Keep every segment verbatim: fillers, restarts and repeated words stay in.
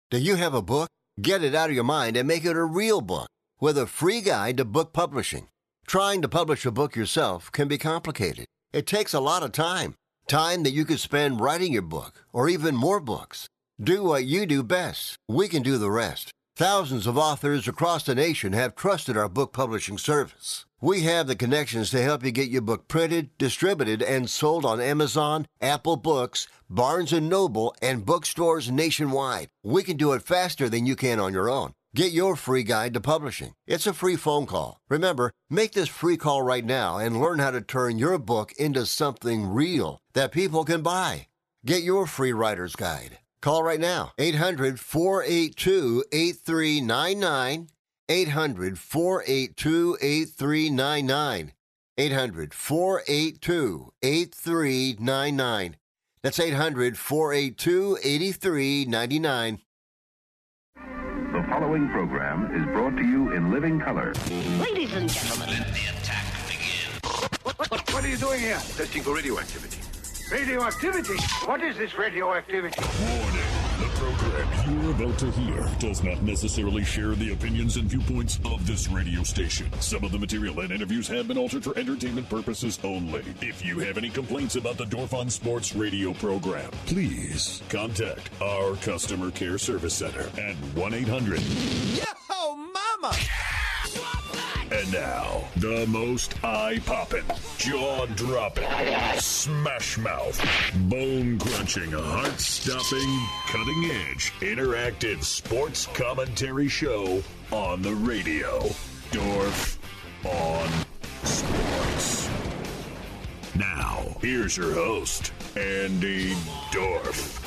Do you have a book? Get it out of your mind and make it a real book with a free guide to book publishing. Trying to publish a book yourself can be complicated. It takes a lot of time. Time that you could spend writing your book or even more books. Do what you do best. We can do the rest. Thousands of authors across the nation have trusted our book publishing service. We have the connections to help you get your book printed, distributed, and sold on Amazon, Apple Books, Barnes and Noble, and bookstores nationwide. We can do it faster than you can on your own. Get your free guide to publishing. It's a free phone call. Remember, make this free call right now and learn how to turn your book into something real that people can buy. Get your free writer's guide. Call right now, eight hundred, four eight two, eight three nine nine, eight hundred, four eight two, eight three nine nine, eight hundred, four eight two, eight three nine nine. That's eight hundred, four eight two, eight three nine nine. The following program is brought to you in living color. Ladies and gentlemen, let the attack begin. What, what, what are you doing here? Testing for radioactivity. Radioactivity? What is this radioactivity? Warning. The program you're about to hear does not necessarily share the opinions and viewpoints of this radio station. Some of the material and interviews have been altered for entertainment purposes only. If you have any complaints about the Dorf on Sports radio program, please contact our customer care service center at one eight hundred. Yo, mama! And now, the most eye-popping, jaw-dropping, smash-mouth, bone-crunching, heart-stopping, cutting-edge, interactive sports commentary show on the radio. Dorf on Sports. Now, here's your host, Andy Dorf.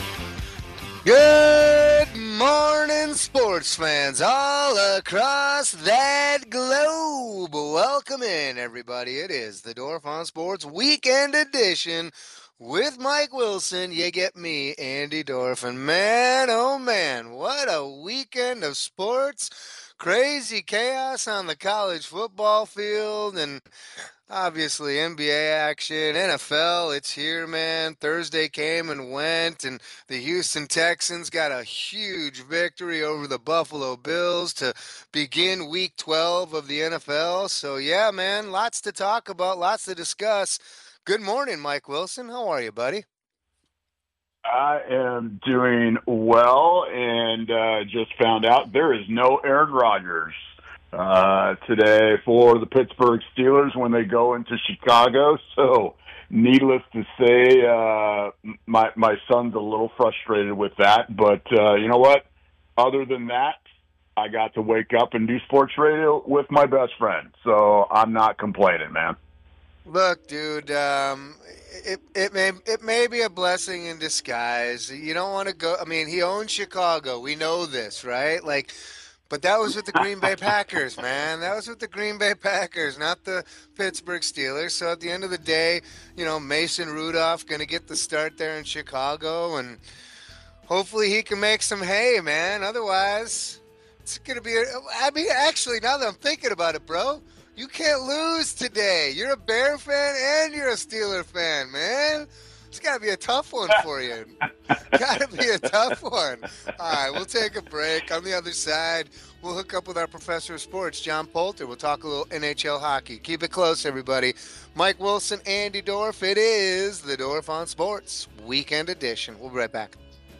Good morning, sports fans all across that globe. Welcome in, everybody. It is the Dorf on Sports Weekend Edition with Mike Wilson. You get me, Andy Dorf. And man, oh man, what a weekend of sports. Crazy chaos on the college football field and obviously N B A action, N F L, it's here, man. Thursday came and went, and the Houston Texans got a huge victory over the Buffalo Bills to begin week twelve of the N F L. So, yeah, man, lots to talk about, lots to discuss. Good morning, Mike Wilson. How are you, buddy? I am doing well, and uh, just found out there is no Aaron Rodgers uh, today for the Pittsburgh Steelers when they go into Chicago. So, needless to say, uh, my my son's a little frustrated with that. But uh, you know what? Other than that, I got to wake up and do sports radio with my best friend. So I'm not complaining, man. Look, dude, um, it it may it may be a blessing in disguise. You don't want to go. I mean, he owns Chicago. We know this, right? Like, but that was with the Green Bay Packers, man. That was with the Green Bay Packers, not the Pittsburgh Steelers. So at the end of the day, you know, Mason Rudolph going to get the start there in Chicago, and hopefully he can make some hay, man. Otherwise, it's going to be. A, I mean, actually, now that I'm thinking about it, bro. You can't lose today. You're a Bear fan and you're a Steeler fan, man. It's got to be a tough one for you. Got to be a tough one. All right, we'll take a break. On the other side, we'll hook up with our professor of sports, John Poulter. We'll talk a little N H L hockey. Keep it close, everybody. Mike Wilson, Andy Dorf. It is the Dorf on Sports Weekend Edition. We'll be right back.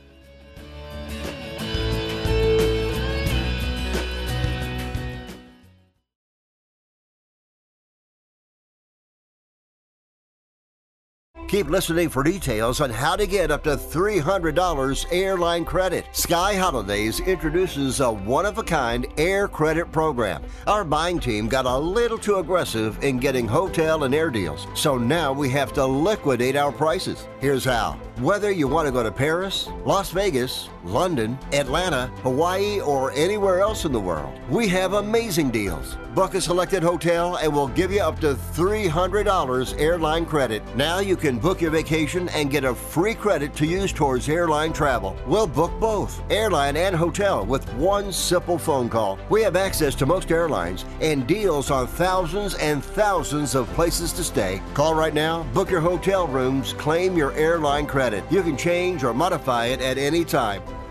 Keep listening for details on how to get up to three hundred dollars airline credit. Sky Holidays introduces a one-of-a-kind air credit program. Our buying team got a little too aggressive in getting hotel and air deals, so now we have to liquidate our prices. Here's how. Whether you want to go to Paris, Las Vegas, London, Atlanta, Hawaii, or anywhere else in the world, we have amazing deals. Book a selected hotel and we'll give you up to three hundred dollars airline credit. Now you can book your vacation and get a free credit to use towards airline travel. We'll book both, airline and hotel, with one simple phone call. We have access to most airlines and deals on thousands and thousands of places to stay. Call right now, book your hotel rooms, claim your airline credit. You can change or modify it at any time.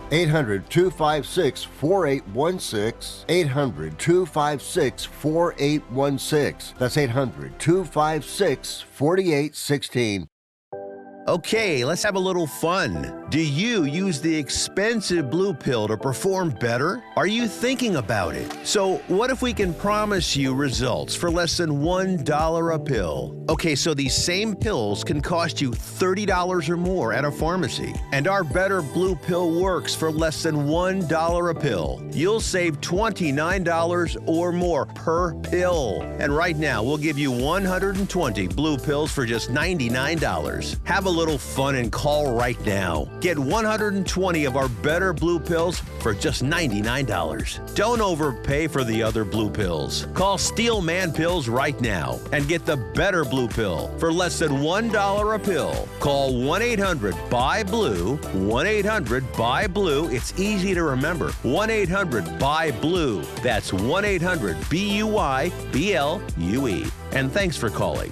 eight hundred, two five six, four eight one six. eight hundred, two five six, four eight one six. That's eight hundred, two five six, four eight one six. Okay, let's have a little fun. Do you use the expensive blue pill to perform better? Are you thinking about it? So what if we can promise you results for less than one dollar a pill? Okay, so these same pills can cost you thirty dollars or more at a pharmacy. And our Better Blue Pill works for less than one dollar a pill. You'll save twenty-nine dollars or more per pill. And right now, we'll give you one hundred twenty blue pills for just ninety-nine dollars. Have a little fun and call right now. Get one hundred twenty of our Better Blue Pills for just ninety-nine dollars. Don't overpay for the other blue pills. Call Steel Man Pills right now and get the Better Blue Pill for less than one dollar a pill. Call one eight hundred B U Y blue, one eight hundred B U Y blue. It's easy to remember. one eight hundred B U Y blue. That's one eight hundred B U Y B L U E. And thanks for calling.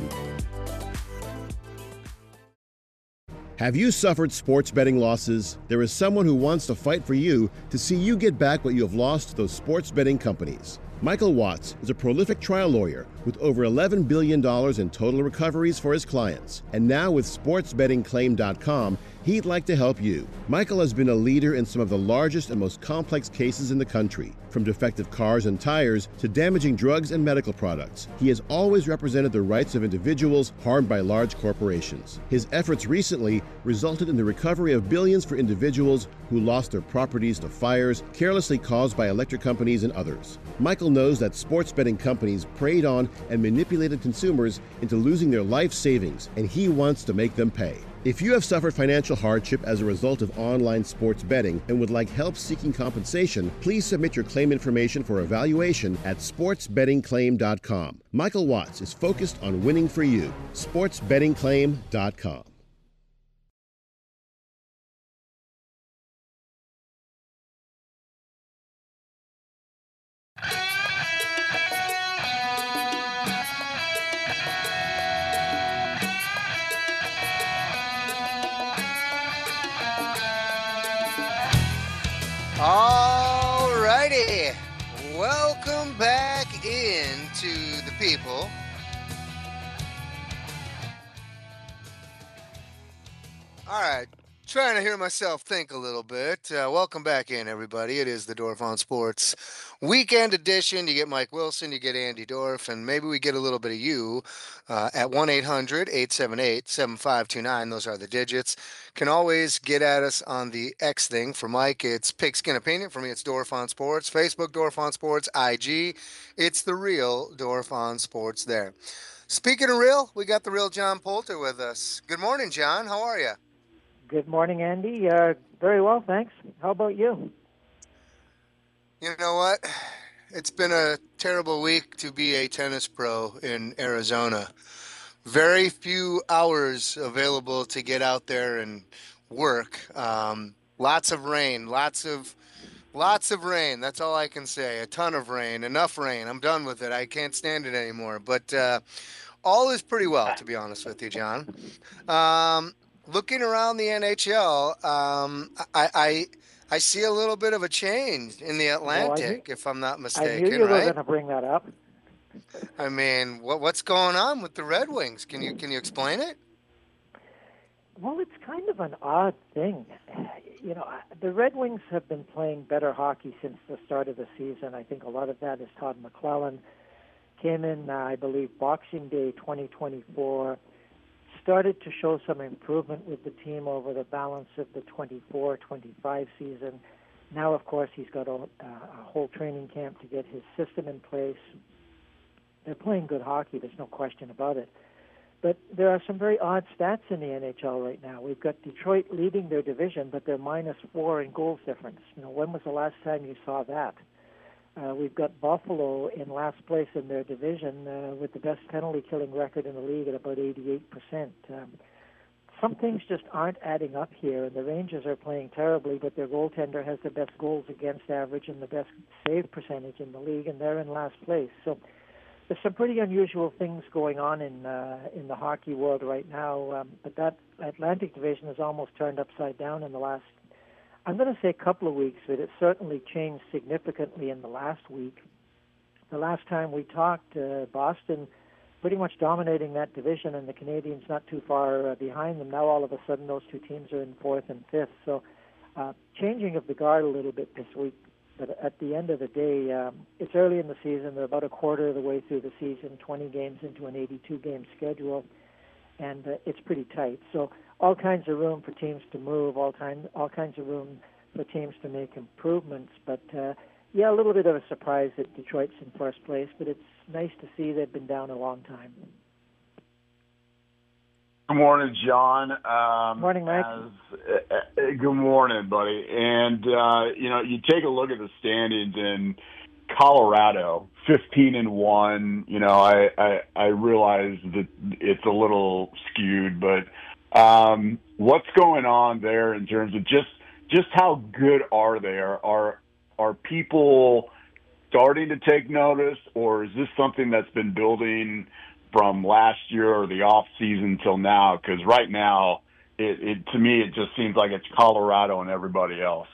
Have you suffered sports betting losses? There is someone who wants to fight for you to see you get back what you have lost to those sports betting companies. Michael Watts is a prolific trial lawyer with over eleven billion dollars in total recoveries for his clients. And now with sports betting claim dot com, he'd like to help you. Michael has been a leader in some of the largest and most complex cases in the country, from defective cars and tires to damaging drugs and medical products. He has always represented the rights of individuals harmed by large corporations. His efforts recently resulted in the recovery of billions for individuals who lost their properties to fires carelessly caused by electric companies and others. Michael knows that sports betting companies preyed on and manipulated consumers into losing their life savings, and he wants to make them pay. If you have suffered financial hardship as a result of online sports betting and would like help seeking compensation, please submit your claim information for evaluation at sports betting claim dot com. Michael Watts is focused on winning for you. sports betting claim dot com. All righty. Welcome back into the people. All right. Trying to hear myself think a little bit. Uh, welcome back in, everybody. It is the Dorf on Sports Weekend Edition. You get Mike Wilson, you get Andy Dorf, and maybe we get a little bit of you uh, at one eight hundred, eight seven eight, seven five two nine. Those are the digits. Can always get at us on the X thing. For Mike, it's Pigskin Opinion. For me, it's Dorf on Sports. Facebook, Dorf on Sports. I G, it's the real Dorf on Sports there. Speaking of real, we got the real John Poulter with us. Good morning, John. How are you? Good morning, Andy. Uh, very well, thanks. How about you? You know what? It's been a terrible week to be a tennis pro in Arizona. Very few hours available to get out there and work. Um, lots of rain, lots of lots of rain. That's all I can say. A ton of rain, enough rain. I'm done with it. I can't stand it anymore. But uh, all is pretty well, to be honest with you, John. Um, Looking around the N H L, um, I, I I see a little bit of a change in the Atlantic, well, knew, if I'm not mistaken. I knew you right? were going to bring that up. I mean, what what's going on with the Red Wings? Can you can you explain it? Well, it's kind of an odd thing. You know, the Red Wings have been playing better hockey since the start of the season. I think a lot of that is Todd McClellan. Came in, uh, I believe, Boxing Day twenty twenty-four. Started to show some improvement with the team over the balance of the twenty-four twenty-five season. Now, of course, he's got a, a whole training camp to get his system in place. They're playing good hockey, there's no question about it. But there are some very odd stats in the N H L right now. We've got Detroit leading their division, but they're minus four in goals difference. You know, when was the last time you saw that? Uh, we've got Buffalo in last place in their division uh, with the best penalty-killing record in the league at about eighty-eight percent. Um, some things just aren't adding up here, and the Rangers are playing terribly, but their goaltender has the best goals against average and the best save percentage in the league, and they're in last place. So there's some pretty unusual things going on in uh, in the hockey world right now, um, but that Atlantic division has almost turned upside down in the last I'm going to say a couple of weeks, but it certainly changed significantly in the last week. The last time we talked, uh, Boston pretty much dominating that division, and the Canadiens not too far uh, behind them. Now all of a sudden those two teams are in fourth and fifth. So uh, changing of the guard a little bit this week. But at the end of the day, um, it's early in the season. They're about a quarter of the way through the season, twenty games into an eighty-two game schedule, and uh, it's pretty tight. So all kinds of room for teams to move, all time, all kinds of room for teams to make improvements. But uh, yeah, a little bit of a surprise that Detroit's in first place, but it's nice to see they've been down a long time. Good morning, John. Um, morning, Mike. As, uh, good morning, buddy. And, uh, you know, you take a look at the standings in Colorado, fifteen and one. You know, I, I, I realize that it's a little skewed, but um, what's going on there in terms of just just how good are they? Are, are, are people starting to take notice, or is this something that's been building from last year or the off season till now? Because right now, it, it to me, it just seems like it's Colorado and everybody else.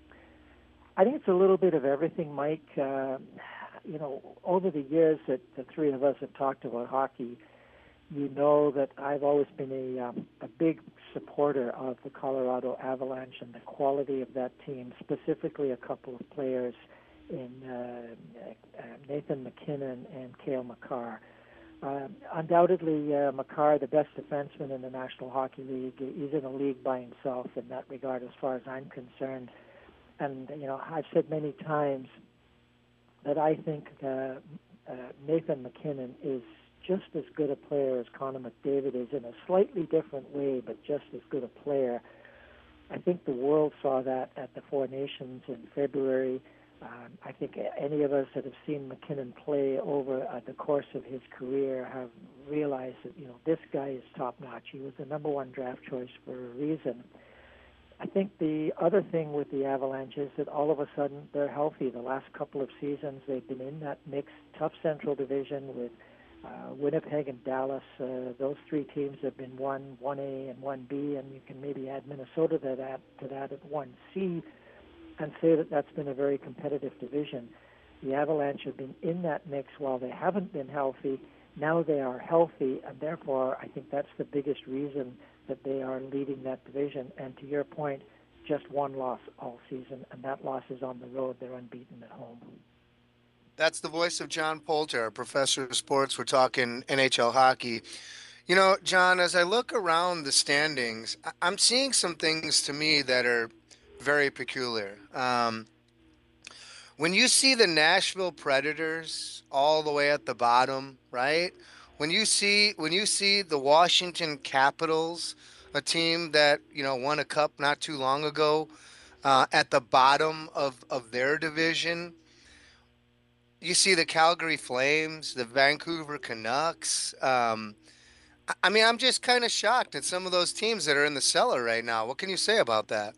I think it's a little bit of everything, Mike. Uh, you know, over the years that the three of us have talked about hockey, you know that I've always been a um, a big supporter of the Colorado Avalanche and the quality of that team, specifically a couple of players in uh, uh, Nathan McKinnon and Cale Makar. Uh, undoubtedly, uh, Makar, the best defenseman in the National Hockey League, he's in a league by himself in that regard as far as I'm concerned. And, you know, I've said many times that I think uh, uh, Nathan McKinnon is just as good a player as Connor McDavid is in a slightly different way, but just as good a player. I think the world saw that at the Four Nations in February. Um, I think any of us that have seen McKinnon play over uh, the course of his career have realized that, you know, this guy is top-notch. He was the number one draft choice for a reason. I think the other thing with the Avalanche is that all of a sudden they're healthy. The last couple of seasons they've been in that mixed, tough Central Division with uh, Winnipeg and Dallas. Uh, those three teams have been one, one A and one B, and you can maybe add Minnesota to that, to that at one C. and say that that's been a very competitive division. The Avalanche have been in that mix while they haven't been healthy. Now they are healthy, and therefore I think that's the biggest reason that they are leading that division. And to your point, just one loss all season, and that loss is on the road. They're unbeaten at home. That's the voice of John Poulter, our professor of sports. We're talking N H L hockey. You know, John, as I look around the standings, I'm seeing some things to me that are very peculiar. Um, when you see the Nashville Predators all the way at the bottom, right? When you see when you see the Washington Capitals, a team that, you know, won a cup not too long ago, uh, at the bottom of, of their division, you see the Calgary Flames, the Vancouver Canucks. Um, I mean, I'm just kind of shocked at some of those teams that are in the cellar right now. What can you say about that?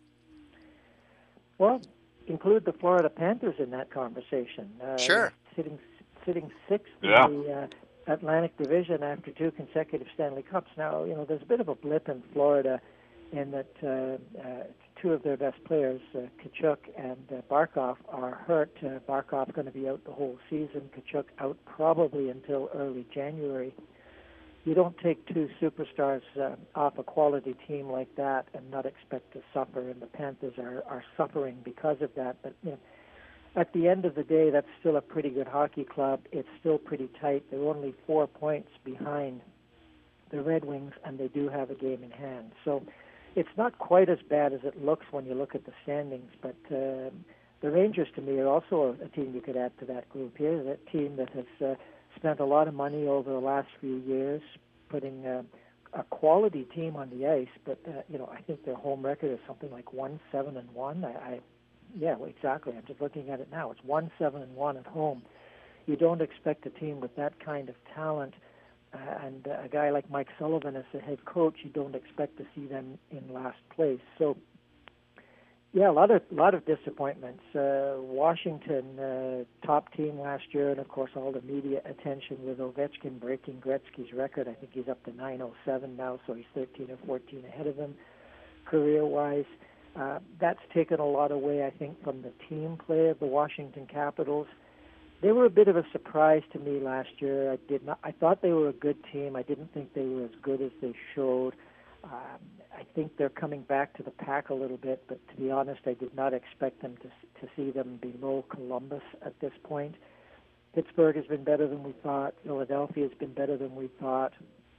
Well, include the Florida Panthers in that conversation. Uh, sure. Sitting sitting sixth yeah. in the uh, Atlantic Division after two consecutive Stanley Cups. Now, you know, there's a bit of a blip in Florida in that uh, uh, two of their best players, uh, Tkachuk and uh, Barkov, are hurt. Uh, Barkov going to be out the whole season. Tkachuk out probably until early January. You don't take two superstars uh, off a quality team like that and not expect to suffer, and the Panthers are, are suffering because of that. But you know, at the end of the day, that's still a pretty good hockey club. It's still pretty tight. They're only four points behind the Red Wings, and they do have a game in hand. So it's not quite as bad as it looks when you look at the standings, but uh, the Rangers, to me, are also a, a team you could add to that group here, that team that has uh, spent a lot of money over the last few years putting uh, a quality team on the ice, but uh, you know, I think their home record is something like one seven and one. I, I yeah, well, exactly. I'm just looking at it now. It's one seven and one at home. You don't expect a team with that kind of talent, uh, and uh, a guy like Mike Sullivan as the head coach, you don't expect to see them in last place. So. Yeah, a lot of lot of disappointments. Uh, Washington, uh, top team last year, and of course all the media attention with Ovechkin breaking Gretzky's record. I think he's up to nine oh seven now, so he's thirteen or fourteen ahead of him career-wise. Uh, Uh, that's taken a lot away, I think, from the team play of the Washington Capitals. They were a bit of a surprise to me last year. I did not. I thought they were a good team. I didn't think they were as good as they showed. Um, I think they're coming back to the pack a little bit, but to be honest, I did not expect them to to see them below Columbus at this point. Pittsburgh has been better than we thought. Philadelphia has been better than we thought.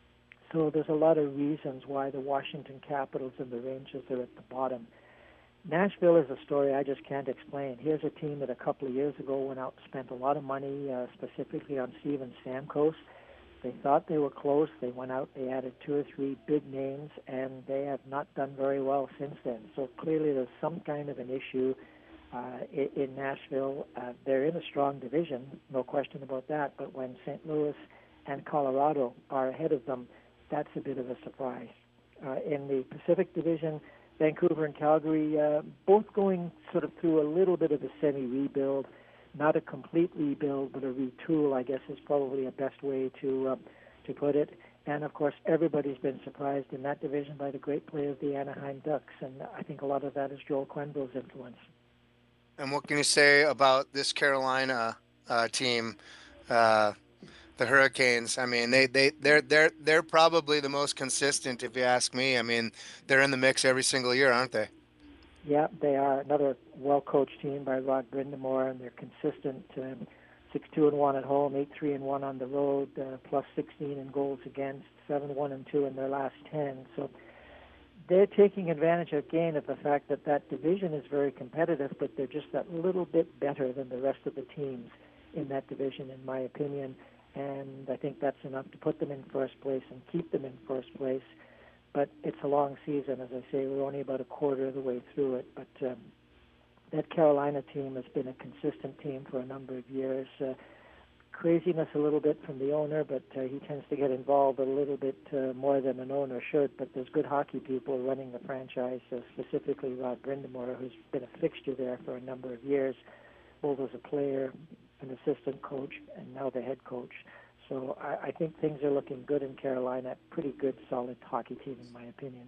So there's a lot of reasons why the Washington Capitals and the Rangers are at the bottom. Nashville is a story I just can't explain. Here's a team that a couple of years ago went out and spent a lot of money, uh, specifically on Steven Stamkos. They thought they were close. They went out, they added two or three big names, and they have not done very well since then. So clearly there's some kind of an issue uh, in, in Nashville. Uh, they're in a strong division, no question about that, but when Saint Louis and Colorado are ahead of them, that's a bit of a surprise. Uh, in the Pacific Division, Vancouver and Calgary, uh, both going sort of through a little bit of a semi-rebuild, not a complete rebuild, but a retool, I guess, is probably a best way to uh, to put it. And, of course, everybody's been surprised in that division by the great play of the Anaheim Ducks, and I think a lot of that is Joel Quenneville's influence. And what can you say about this Carolina uh, team, uh, the Hurricanes? I mean, they they they're they're they're probably the most consistent, if you ask me. I mean, they're in the mix every single year, aren't they? Yeah, they are. Another well-coached team by Rod Brind'Amour, and they're consistent. Um, six two and one at home, eight three and one on the road, uh, plus sixteen in goals against, seven one and two in their last ten. So they're taking advantage again of the fact that that division is very competitive, but they're just that little bit better than the rest of the teams in that division, in my opinion. And I think that's enough to put them in first place and keep them in first place. But it's a long season, as I say. We're only about a quarter of the way through it. But um, that Carolina team has been a consistent team for a number of years. Uh, craziness a little bit from the owner, but uh, he tends to get involved a little bit uh, more than an owner should. But there's good hockey people running the franchise, uh, specifically Rod Brind'Amour, who's been a fixture there for a number of years, both as a player, an assistant coach, and now the head coach. So I, I think things are looking good in Carolina. Pretty good, solid hockey team, in my opinion.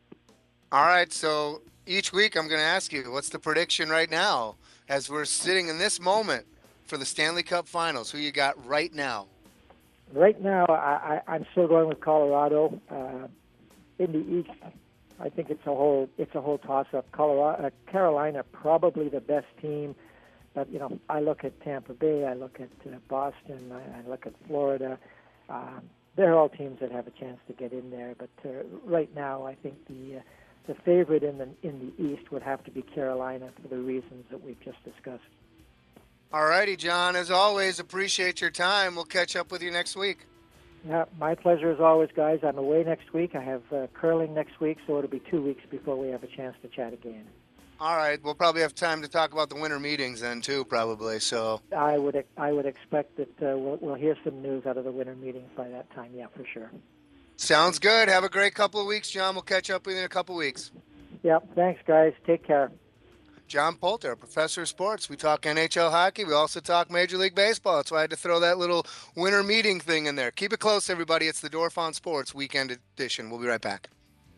All right, so each week I'm going to ask you, what's the prediction right now as we're sitting in this moment for the Stanley Cup Finals? Who you got right now? Right now, I, I, I'm still going with Colorado. Uh, in the East, I think it's a whole it's a whole toss-up. Colorado, uh, Carolina, probably the best team. But, you know, I look at Tampa Bay, I look at uh, Boston, I, I look at Florida. Um, they're all teams that have a chance to get in there. But uh, right now, I think the uh, the favorite in the in the East would have to be Carolina for the reasons that we've just discussed. All righty, John. As always, appreciate your time. We'll catch up with you next week. Yeah, my pleasure as always, guys. I'm away next week. I have uh, curling next week, so it'll be two weeks before we have a chance to chat again. All right, we'll probably have time to talk about the winter meetings then too, probably. So I would I would expect that uh, we'll, we'll hear some news out of the winter meetings by that time. Yeah, for sure. Sounds good. Have a great couple of weeks, John. We'll catch up with you in a couple of weeks. Yeah, thanks, guys. Take care. John Poulter, professor of sports. We talk N H L hockey. We also talk Major League Baseball. That's why I had to throw that little winter meeting thing in there. Keep it close, everybody. It's the Dorf on Sports Weekend Edition. We'll be right back.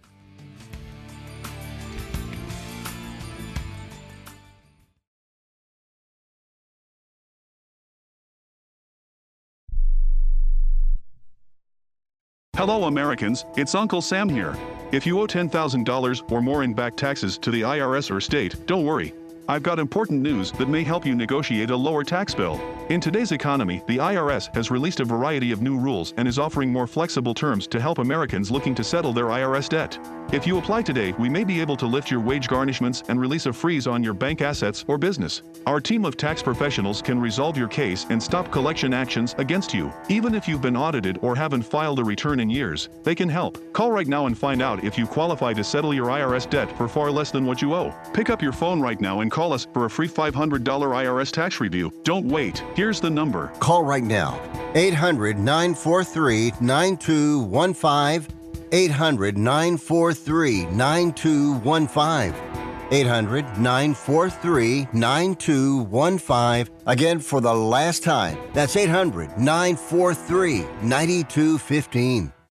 Hello, Americans. It's Uncle Sam here. If you owe ten thousand dollars or more in back taxes to the I R S or state, don't worry. I've got important news that may help you negotiate a lower tax bill. In today's economy, the I R S has released a variety of new rules and is offering more flexible terms to help Americans looking to settle their I R S debt. If you apply today, we may be able to lift your wage garnishments and release a freeze on your bank assets or business. Our team of tax professionals can resolve your case and stop collection actions against you. Even if you've been audited or haven't filed a return in years, they can help. Call right now and find out if you qualify to settle your I R S debt for far less than what you owe. Pick up your phone right now and call us for a free five hundred dollars I R S tax review. Don't wait. Here's the number. Call right now. eight hundred, nine four three, nine two one five. eight hundred, nine four three, nine two one five. eight hundred, nine four three, nine two one five. Again, for the last time, that's eight hundred, nine four three, nine two one five.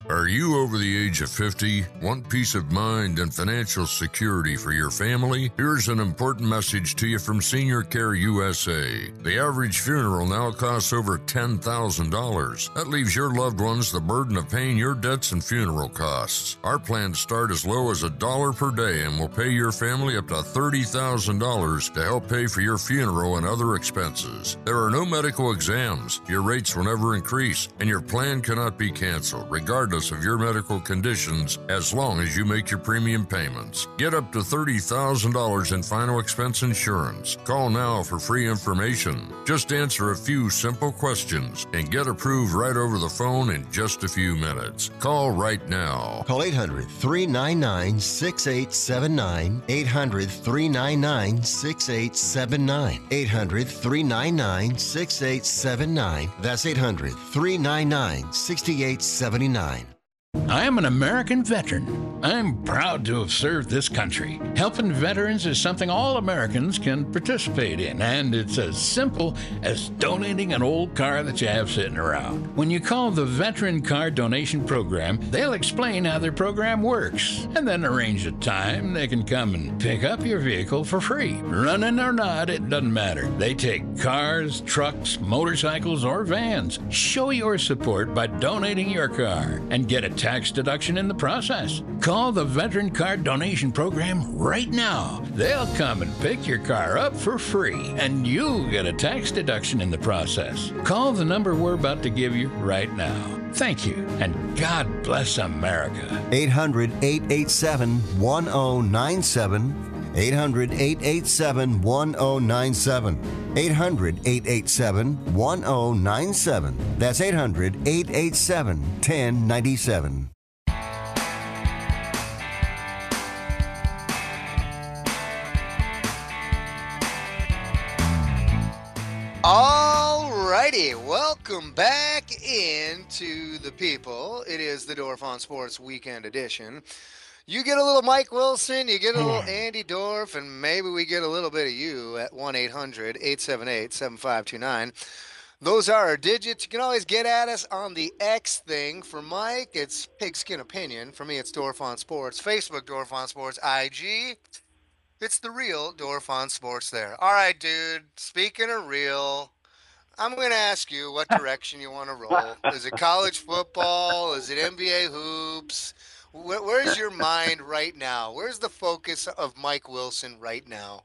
Are you over the age of fifty? Want peace of mind and financial security for your family? Here's an important message to you from Senior Care U S A. The average funeral now costs over ten thousand dollars. That leaves your loved ones the burden of paying your debts and funeral costs. Our plans start as low as a dollar per day and will pay your family up to thirty thousand dollars to help pay for your funeral and other expenses. There are no medical exams. Your rates will never increase, and your plan cannot be canceled, regardless of your medical conditions, as long as you make your premium payments. Get up to thirty thousand dollars in final expense insurance. Call now for free information. Just answer a few simple questions and get approved right over the phone in just a few minutes. Call right now. Call eight hundred, three nine nine, six eight seven nine. eight hundred, three nine nine, six eight seven nine. eight hundred, three nine nine, six eight seven nine. That's eight hundred, three nine nine, six eight seven nine. I am an American veteran. I'm proud to have served this country. Helping veterans is something all Americans can participate in, and it's as simple as donating an old car that you have sitting around. When you call the Veteran Car Donation Program, they'll explain how their program works, and then arrange a time they can come and pick up your vehicle for free. Running or not, it doesn't matter. They take cars, trucks, motorcycles, or vans. Show your support by donating your car and get a tax deduction in the process. Call the Veteran Car Donation Program right now. They'll come and pick your car up for free, and you'll get a tax deduction in the process. Call the number we're about to give you right now. Thank you, and God bless America. eight hundred, eight eight seven, one zero nine seven. eight hundred, eight eight seven, one zero nine seven. eight hundred, eight eight seven, one zero nine seven. That's eight hundred, eight eight seven, one zero nine seven. All righty, welcome back into the people. It is the Dorf on Sports Weekend Edition. You get a little Mike Wilson, you get a little Andy Dorf, and maybe we get a little bit of you at one eight hundred, eight seven eight, seven five two nine. Those are our digits. You can always get at us on the X thing. For Mike, it's Pigskin Opinion. For me, it's Dorf on Sports. Facebook, Dorf on Sports. I G, it's the real Dorf on Sports there. All right, dude, speaking of real, I'm going to ask you what direction you want to roll. Is it college football? Is it N B A hoops? Where, where's your mind right now? Where's the focus of Mike Wilson right now?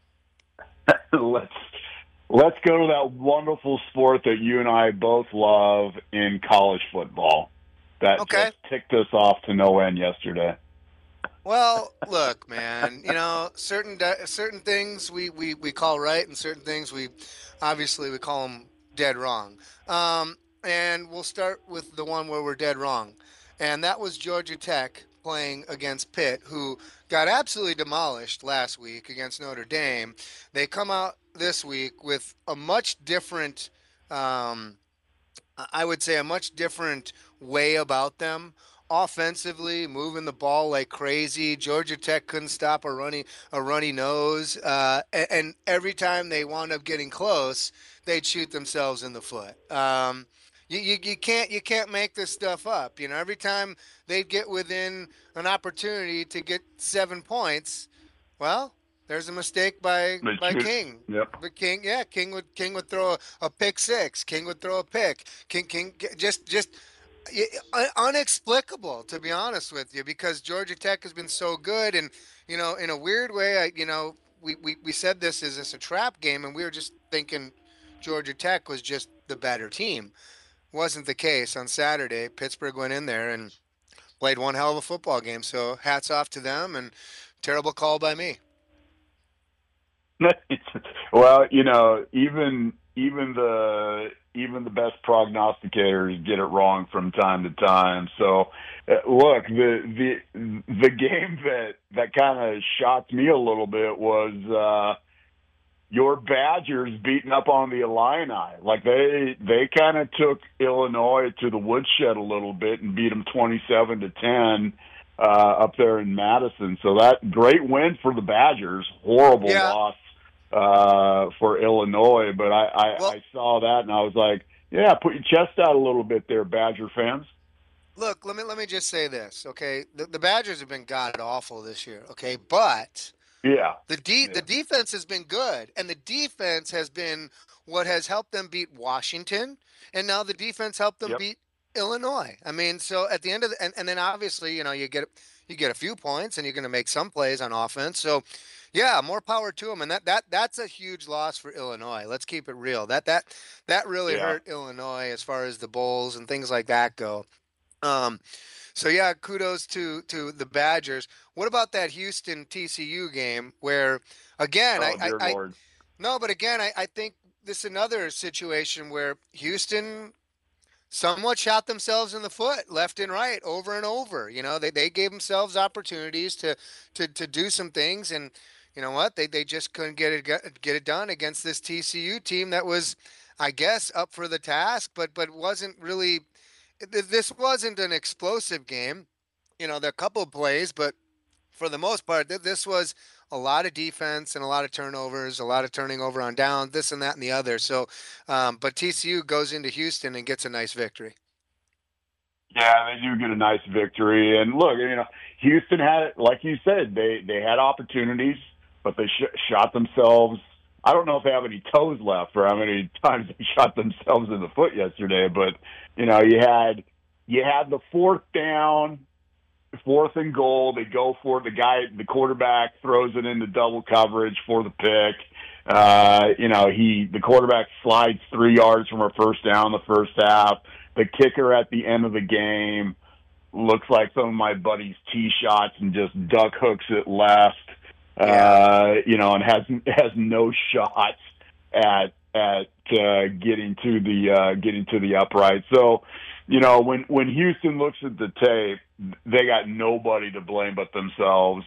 let's let's go to that wonderful sport that you and I both love in college football. That okay. just ticked us off to no end yesterday. Well, look, man, you know, certain certain things we, we, we call right, and certain things we obviously we call them dead wrong. Um, and we'll start with the one where we're dead wrong. And that was Georgia Tech playing against Pitt, who got absolutely demolished last week against Notre Dame. They come out this week with a much different, um, I would say a much different way about them. Offensively, moving the ball like crazy. Georgia Tech couldn't stop a runny, a runny nose. Uh, and, and every time they wound up getting close, they'd shoot themselves in the foot. Um, You, you you can't you can't make this stuff up. You know, every time they get within an opportunity to get seven points, well, there's a mistake by They by shoot. King. Yep. But King, yeah, King would King would throw a, a pick six. King would throw a pick. King King just just un- inexplicable, to be honest with you, because Georgia Tech has been so good, and you know, in a weird way, I you know, we we, we said this is this a trap game, and we were just thinking Georgia Tech was just the better team. Wasn't the case on Saturday. Pittsburgh went in there and played one hell of a football game. So hats off to them, and terrible call by me. Well, you know, even even the even the best prognosticators get it wrong from time to time. So, uh, look, the the the game that that kind of shocked me a little bit was uh, your Badgers beating up on the Illini. Like they they kind of took Illinois to the woodshed a little bit and beat them twenty-seven to ten uh, up there in Madison. So that great win for the Badgers. Horrible Yeah. loss uh, for Illinois. But I, I, Well- I saw that and I was like, yeah, put your chest out a little bit there, Badger fans. Look, let me let me just say this, okay? The, the Badgers have been god awful this year, okay? But Yeah. the de- yeah. the defense has been good, and the defense has been what has helped them beat Washington, and now the defense helped them Yep. beat Illinois. I mean, so at the end of the and, and then obviously, you know, you get you get a few points, and you're going to make some plays on offense. So, yeah, more power to them, and that that that's a huge loss for Illinois. Let's keep it real. That that that really Yeah. hurt Illinois as far as the bowls and things like that go. Um, so yeah, kudos to to the Badgers. What about that Houston T C U game where again Oh, I, dear I, I Lord. no, but again I, I think this is another situation where Houston somewhat shot themselves in the foot left and right over and over. You know, they, they gave themselves opportunities to, to, to do some things, and you know what? They they just couldn't get it get it done against this T C U team that was, I guess, up for the task, but but wasn't really. This wasn't an explosive game. You know, there are a couple of plays, but for the most part, this was a lot of defense and a lot of turnovers, a lot of turning over on down, this and that and the other. So, um, but T C U goes into Houston and gets a nice victory. Yeah, they do get a nice victory. And look, you know, Houston had, like you said, they they had opportunities, but they sh- shot themselves. I don't know if they have any toes left or how many times they shot themselves in the foot yesterday, but you know, you had you had the fourth down, fourth and goal. They go for it. The guy, the quarterback, throws it into double coverage for the pick. Uh, you know, he the quarterback slides three yards from a first down the first half. The kicker at the end of the game looks like some of my buddies' tee shots and just duck hooks it left. Yeah. Uh, you know, and has has no shot at at uh, getting to the uh, getting to the upright. So, you know, when when Houston looks at the tape, they got nobody to blame but themselves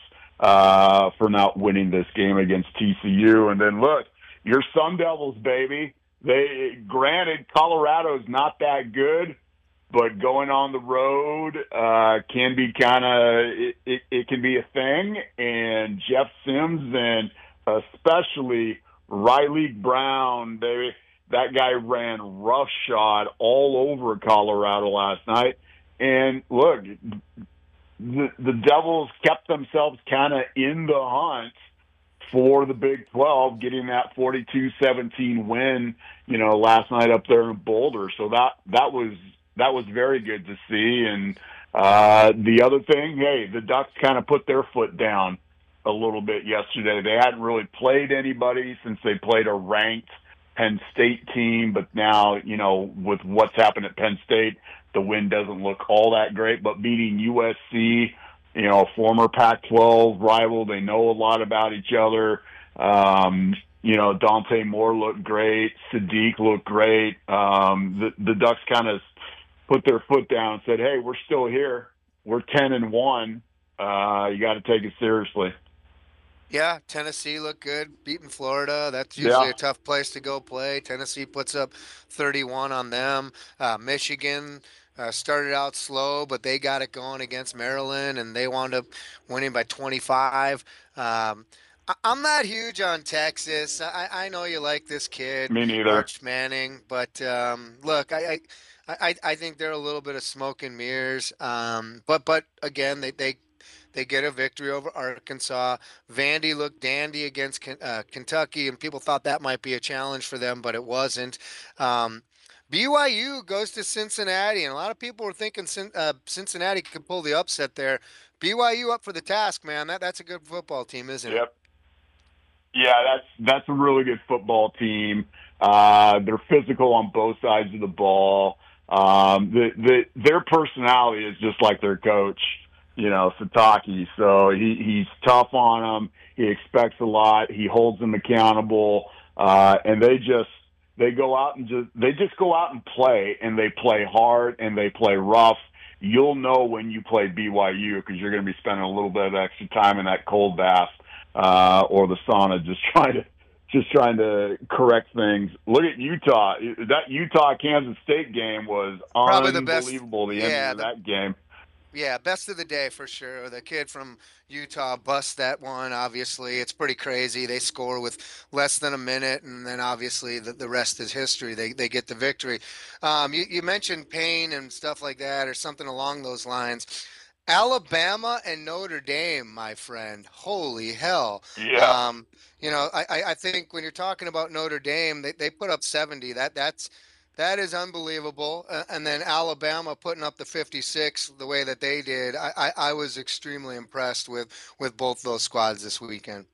uh, for not winning this game against T C U. And then look, your Sun Devils, baby. They granted Colorado's not that good, but going on the road uh, can be kind of it, it, it can be a thing. And Jeff Sims and especially Riley Brown, they that guy ran roughshod all over Colorado last night. And look, the, the Devils kept themselves kind of in the hunt for the Big twelve, getting that forty-two seventeen win, you know, last night up there in Boulder. So that that was that was very good to see. And uh, the other thing, hey, the Ducks kind of put their foot down a little bit yesterday. They hadn't really played anybody since they played a ranked Penn State team, but now, you know, with what's happened at Penn State, the win doesn't look all that great. But beating U S C, you know, former Pac twelve rival, they know a lot about each other. Um, you know, Dante Moore looked great. Sadiq looked great. Um, the, the Ducks kind of put their foot down and said, hey, we're still here. We're ten and one. Uh, you got to take it seriously. Yeah, Tennessee looked good, beating Florida. That's usually Yeah. a tough place to go play. Tennessee puts up thirty-one on them. Uh, Michigan uh, started out slow, but they got it going against Maryland, and they wound up winning by twenty-five. Um, I- I'm not huge on Texas. I, I know you like this kid, Me neither. Arch Manning, but um, look, I, I, I, I think they're a little bit of smoke and mirrors. Um, but but again, they they. They get a victory over Arkansas. Vandy looked dandy against uh, Kentucky, and people thought that might be a challenge for them, but it wasn't. Um, B Y U goes to Cincinnati, and a lot of people were thinking uh, Cincinnati could pull the upset there. B Y U up for the task, man. That that's a good football team, isn't it? Yep. Yeah, that's that's a really good football team. Uh, they're physical on both sides of the ball. Um, the, the their personality is just like their coach, you know, Sataki. So he, he's tough on them. He expects a lot. He holds them accountable. Uh, and they just, they go out and just, they just go out and play, and they play hard and they play rough. You'll know when you play B Y U because you're going to be spending a little bit of extra time in that cold bath, uh, or the sauna, just trying to, just trying to correct things. Look at Utah. That Utah-Kansas State game was Probably the best- unbelievable, the yeah, ending of the- that game. Yeah, best of the day for sure. The kid from Utah busts that one, obviously. It's pretty crazy. They score with less than a minute, and then obviously the, the rest is history. They they get the victory. Um, you, you mentioned Payne and stuff like that or something along those lines. Alabama and Notre Dame, my friend. Holy hell. Yeah. Um, you know, I, I think when you're talking about Notre Dame, they, they put up seventy. That That's – That is unbelievable. Uh, and then Alabama putting up the fifty-six the way that they did. I, I, I was extremely impressed with, with both those squads this weekend.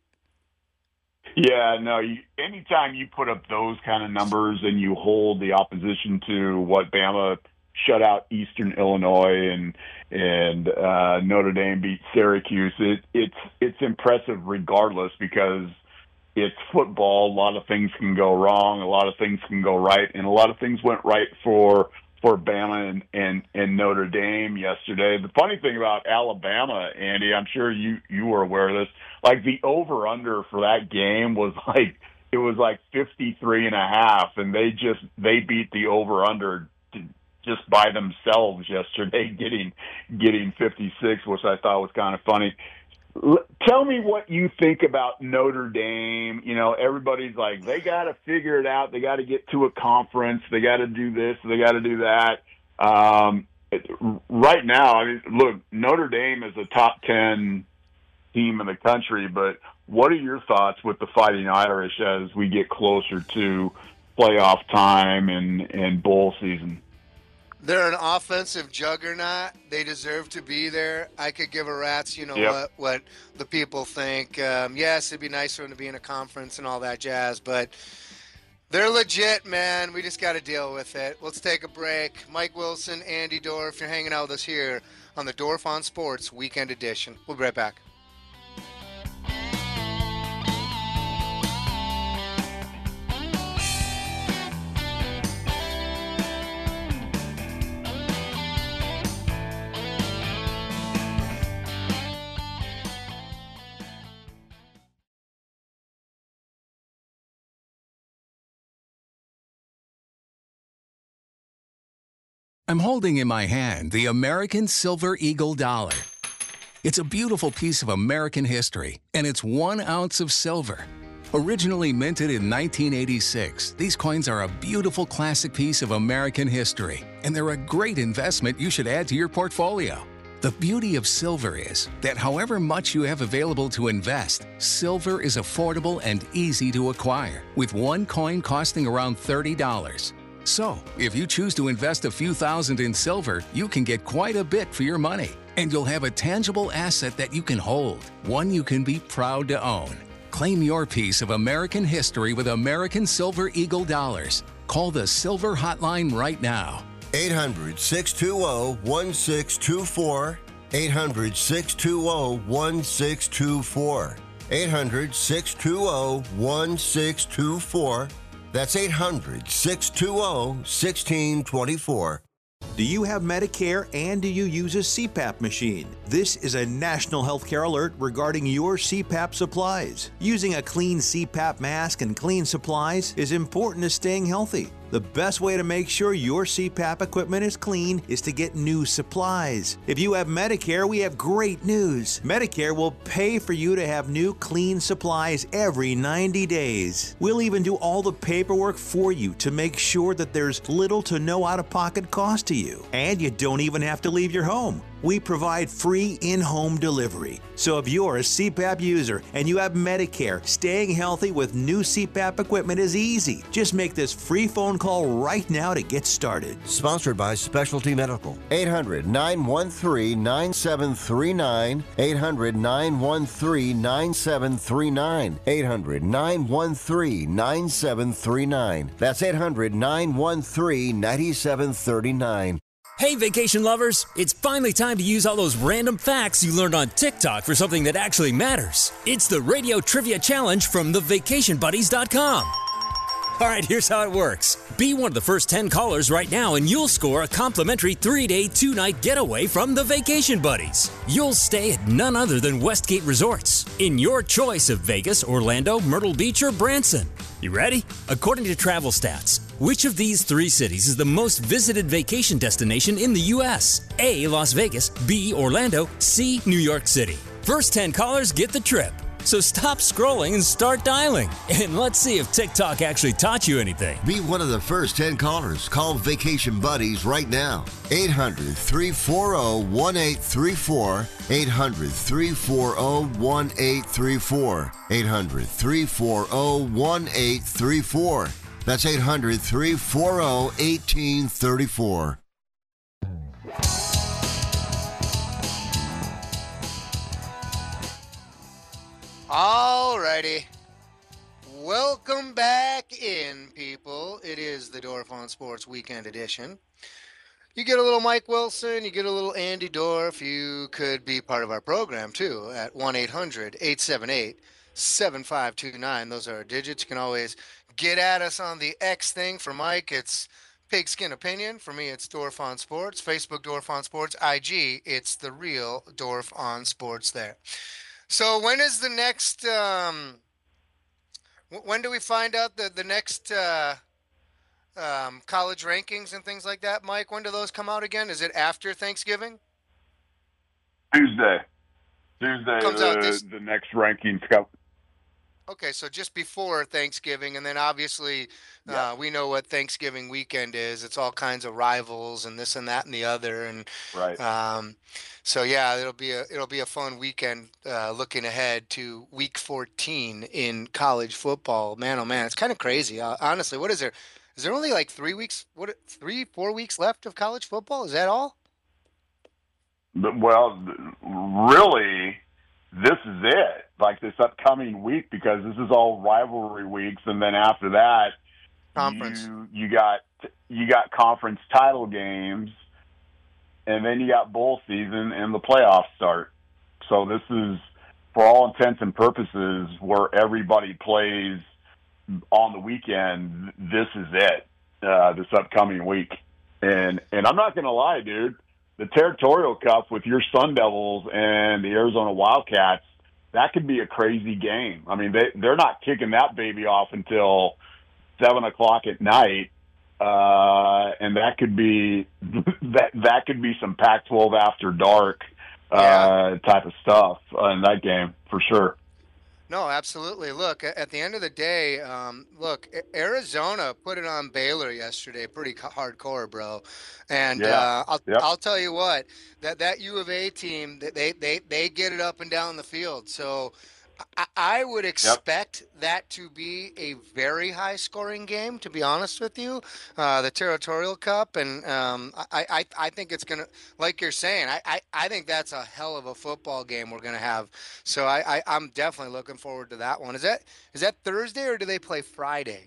Yeah, no, you, anytime you put up those kind of numbers and you hold the opposition to what Bama shut out Eastern Illinois and and uh, Notre Dame beat Syracuse, it, it's it's impressive regardless because it's football. A lot of things can go wrong. A lot of things can go right. And a lot of things went right for for Bama and, and, and Notre Dame yesterday. The funny thing about Alabama, Andy, I'm sure you, you were aware of this, like the over-under for that game was like, it was like fifty-three and a half, and they just, they beat the over-under just by themselves yesterday, getting getting fifty-six, which I thought was kind of funny. Tell me what you think about Notre Dame. You know, everybody's like, they got to figure it out. They got to get to a conference. They got to do this. They got to do that. Um, it, right now, I mean, look, Notre Dame is a top ten team in the country, but what are your thoughts with the Fighting Irish as we get closer to playoff time and, and bowl season? They're an offensive juggernaut. They deserve to be there. I could give a rat's, you know, yep. what, what the people think. Um, yes, it'd be nice for them to be in a conference and all that jazz, but they're legit, man. We just got to deal with it. Let's take a break. Mike Wilson, Andy Dorff, you're hanging out with us here on the Dorff on Sports Weekend Edition. We'll be right back. I'm holding in my hand the American Silver Eagle dollar. It's a beautiful piece of American history, and it's one ounce of silver. Originally minted in nineteen eighty-six, these coins are a beautiful classic piece of American history, and they're a great investment you should add to your portfolio. The beauty of silver is that however much you have available to invest, silver is affordable and easy to acquire, with one coin costing around thirty dollars. So, if you choose to invest a few thousand in silver, you can get quite a bit for your money, and you'll have a tangible asset that you can hold, one you can be proud to own. Claim your piece of American history with American Silver Eagle dollars. Call the Silver Hotline right now. eight hundred, six two zero, one six two four. eight hundred, six two zero, one six two four. eight hundred, six two zero, one six two four. That's eight hundred, six two zero, one six two four. Do you have Medicare and do you use a C PAP machine? This is a national healthcare alert regarding your C PAP supplies. Using a clean C PAP mask and clean supplies is important to staying healthy. The best way to make sure your C PAP equipment is clean is to get new supplies. If you have Medicare, we have great news. Medicare will pay for you to have new clean supplies every ninety days. We'll even do all the paperwork for you to make sure that there's little to no out-of-pocket cost to you. And you don't even have to leave your home. We provide free in-home delivery. So if you're a C PAP user and you have Medicare, staying healthy with new C PAP equipment is easy. Just make this free phone call right now to get started. Sponsored by Specialty Medical. eight hundred, nine one three, nine seven three nine. eight hundred, nine one three, nine seven three nine. eight hundred, nine one three, nine seven three nine. That's eight hundred, nine one three, nine seven three nine. Hey, vacation lovers! It's finally time to use all those random facts you learned on TikTok for something that actually matters. It's the Radio Trivia Challenge from the vacation buddies dot com. All right, here's how it works. Be one of the first ten callers right now and you'll score a complimentary three-day, two-night getaway from the Vacation Buddies. You'll stay at none other than Westgate Resorts, in your choice of Vegas, Orlando, Myrtle Beach, or Branson. You ready? According to Travel Stats, Which of these three cities is the most visited vacation destination in the U S? A. Las Vegas, B. Orlando, C. New York City. First ten callers get the trip. So stop scrolling and start dialing. And let's see if TikTok actually taught you anything. Be one of the first ten callers. Call Vacation Buddies right now. eight hundred, three four zero, one eight three four. eight hundred, three four zero, one eight three four. eight hundred, three four zero, one eight three four. That's eight hundred, three four zero, one eight three four. Alrighty. Welcome back in, people. It is the Dorf on Sports Weekend Edition. You get a little Mike Wilson, you get a little Andy Dorf. You could be part of our program, too, at one eight hundred, eight seven eight, seven five two nine. Those are our digits. You can always get at us on the X thing. For Mike, it's Pigskin Opinion. For me, it's Dorf on Sports. Facebook, Dorf on Sports. I G, it's the real Dorf on Sports there. So when is the next, um, when do we find out the, the next uh, um, college rankings and things like that, Mike? When do those come out again? Is it after Thanksgiving? Tuesday. Tuesday, Comes the, out this- the next rankings come. Okay, so just before Thanksgiving, and then obviously uh, we know what Thanksgiving weekend is. It's all kinds of rivals and this and that and the other, and Right. um, so yeah, it'll be a it'll be a fun weekend uh, looking ahead to Week fourteen in college football. Man, oh man, it's kind of crazy. Uh, honestly, what is there? Is there only like three weeks? What three four weeks left of college football? Is that all? But, well, really, this is it. Like this upcoming week, because this is all rivalry weeks, and then after that, conference. You, you got you got conference title games, and then you got bowl season and the playoffs start. So this is, for all intents and purposes, where everybody plays on the weekend. This is it. Uh, this upcoming week, and and I'm not going to lie, dude. The Territorial Cup with your Sun Devils and the Arizona Wildcats, that could be a crazy game. I mean, they, they're not kicking that baby off until seven o'clock at night, uh, and that could be that that could be some Pac twelve after dark uh, yeah. type of stuff in that game for sure. No, absolutely. Look, at the end of the day, um, look, Arizona put it on Baylor yesterday, pretty hardcore, bro. And yeah. uh, I'll yep. I'll tell you what, that that U of A team, they they they get it up and down the field. So I, I would expect yep. that to be a very high scoring game, to be honest with you, uh, the Territorial Cup. And um, I, I, I think it's going to, like you're saying, I, I, I think that's a hell of a football game we're going to have. So I, I, I'm definitely looking forward to that one. Is that is that Thursday or do they play Friday?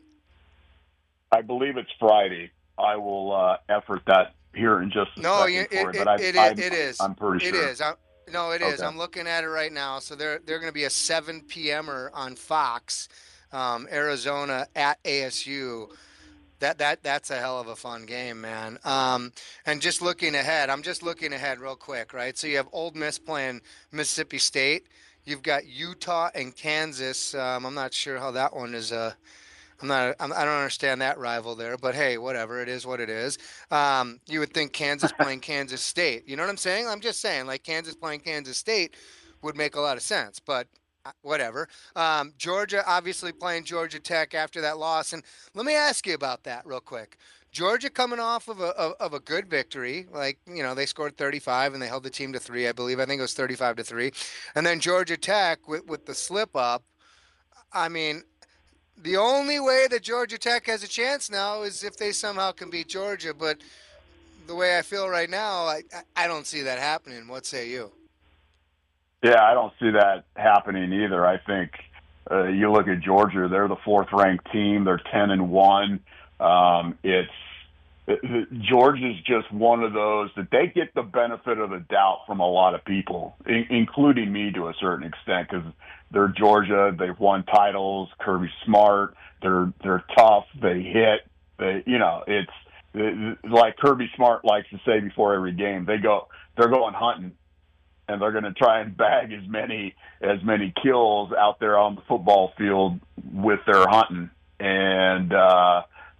I believe it's Friday. I will uh, effort that here in just a no, second it, for it, you, but I, it, I, it, it is. I'm pretty it sure. It is. I, No, it is. Okay. I'm looking at it right now. So they're they're going to be a seven p.m.er on Fox, um, Arizona at A S U. That that that's a hell of a fun game, man. Um, and just looking ahead, I'm just looking ahead real quick, right? So you have Ole Miss playing Mississippi State. You've got Utah and Kansas. Um, I'm not sure how that one is. Uh, I'm not. I'm, I don't understand that rival there, but hey, whatever. It is what it is. Um, you would think Kansas playing Kansas State. You know what I'm saying? I'm just saying, like Kansas playing Kansas State would make a lot of sense, but whatever. Um, Georgia obviously playing Georgia Tech after that loss, and let me ask you about that real quick. Georgia coming off of a of, of a good victory, like you know they scored thirty-five and they held the team to three, I believe. I think it was thirty-five to three, and then Georgia Tech with with the slip up. I mean. The only way that Georgia Tech has a chance now is if they somehow can beat Georgia. But the way I feel right now, I, I don't see that happening. What say you? Yeah, I don't see that happening either. I think uh, you look at Georgia; they're the fourth-ranked team. They're ten and one. Um, it's it, Georgia's just one of those that they get the benefit of the doubt from a lot of people, in, including me to a certain extent, because they're Georgia. They've won titles. Kirby Smart. They're they're tough. They hit. They you know it's it, like Kirby Smart likes to say before every game. They go they're going hunting, and they're going to try and bag as many as many kills out there on the football field with their hunting. And uh,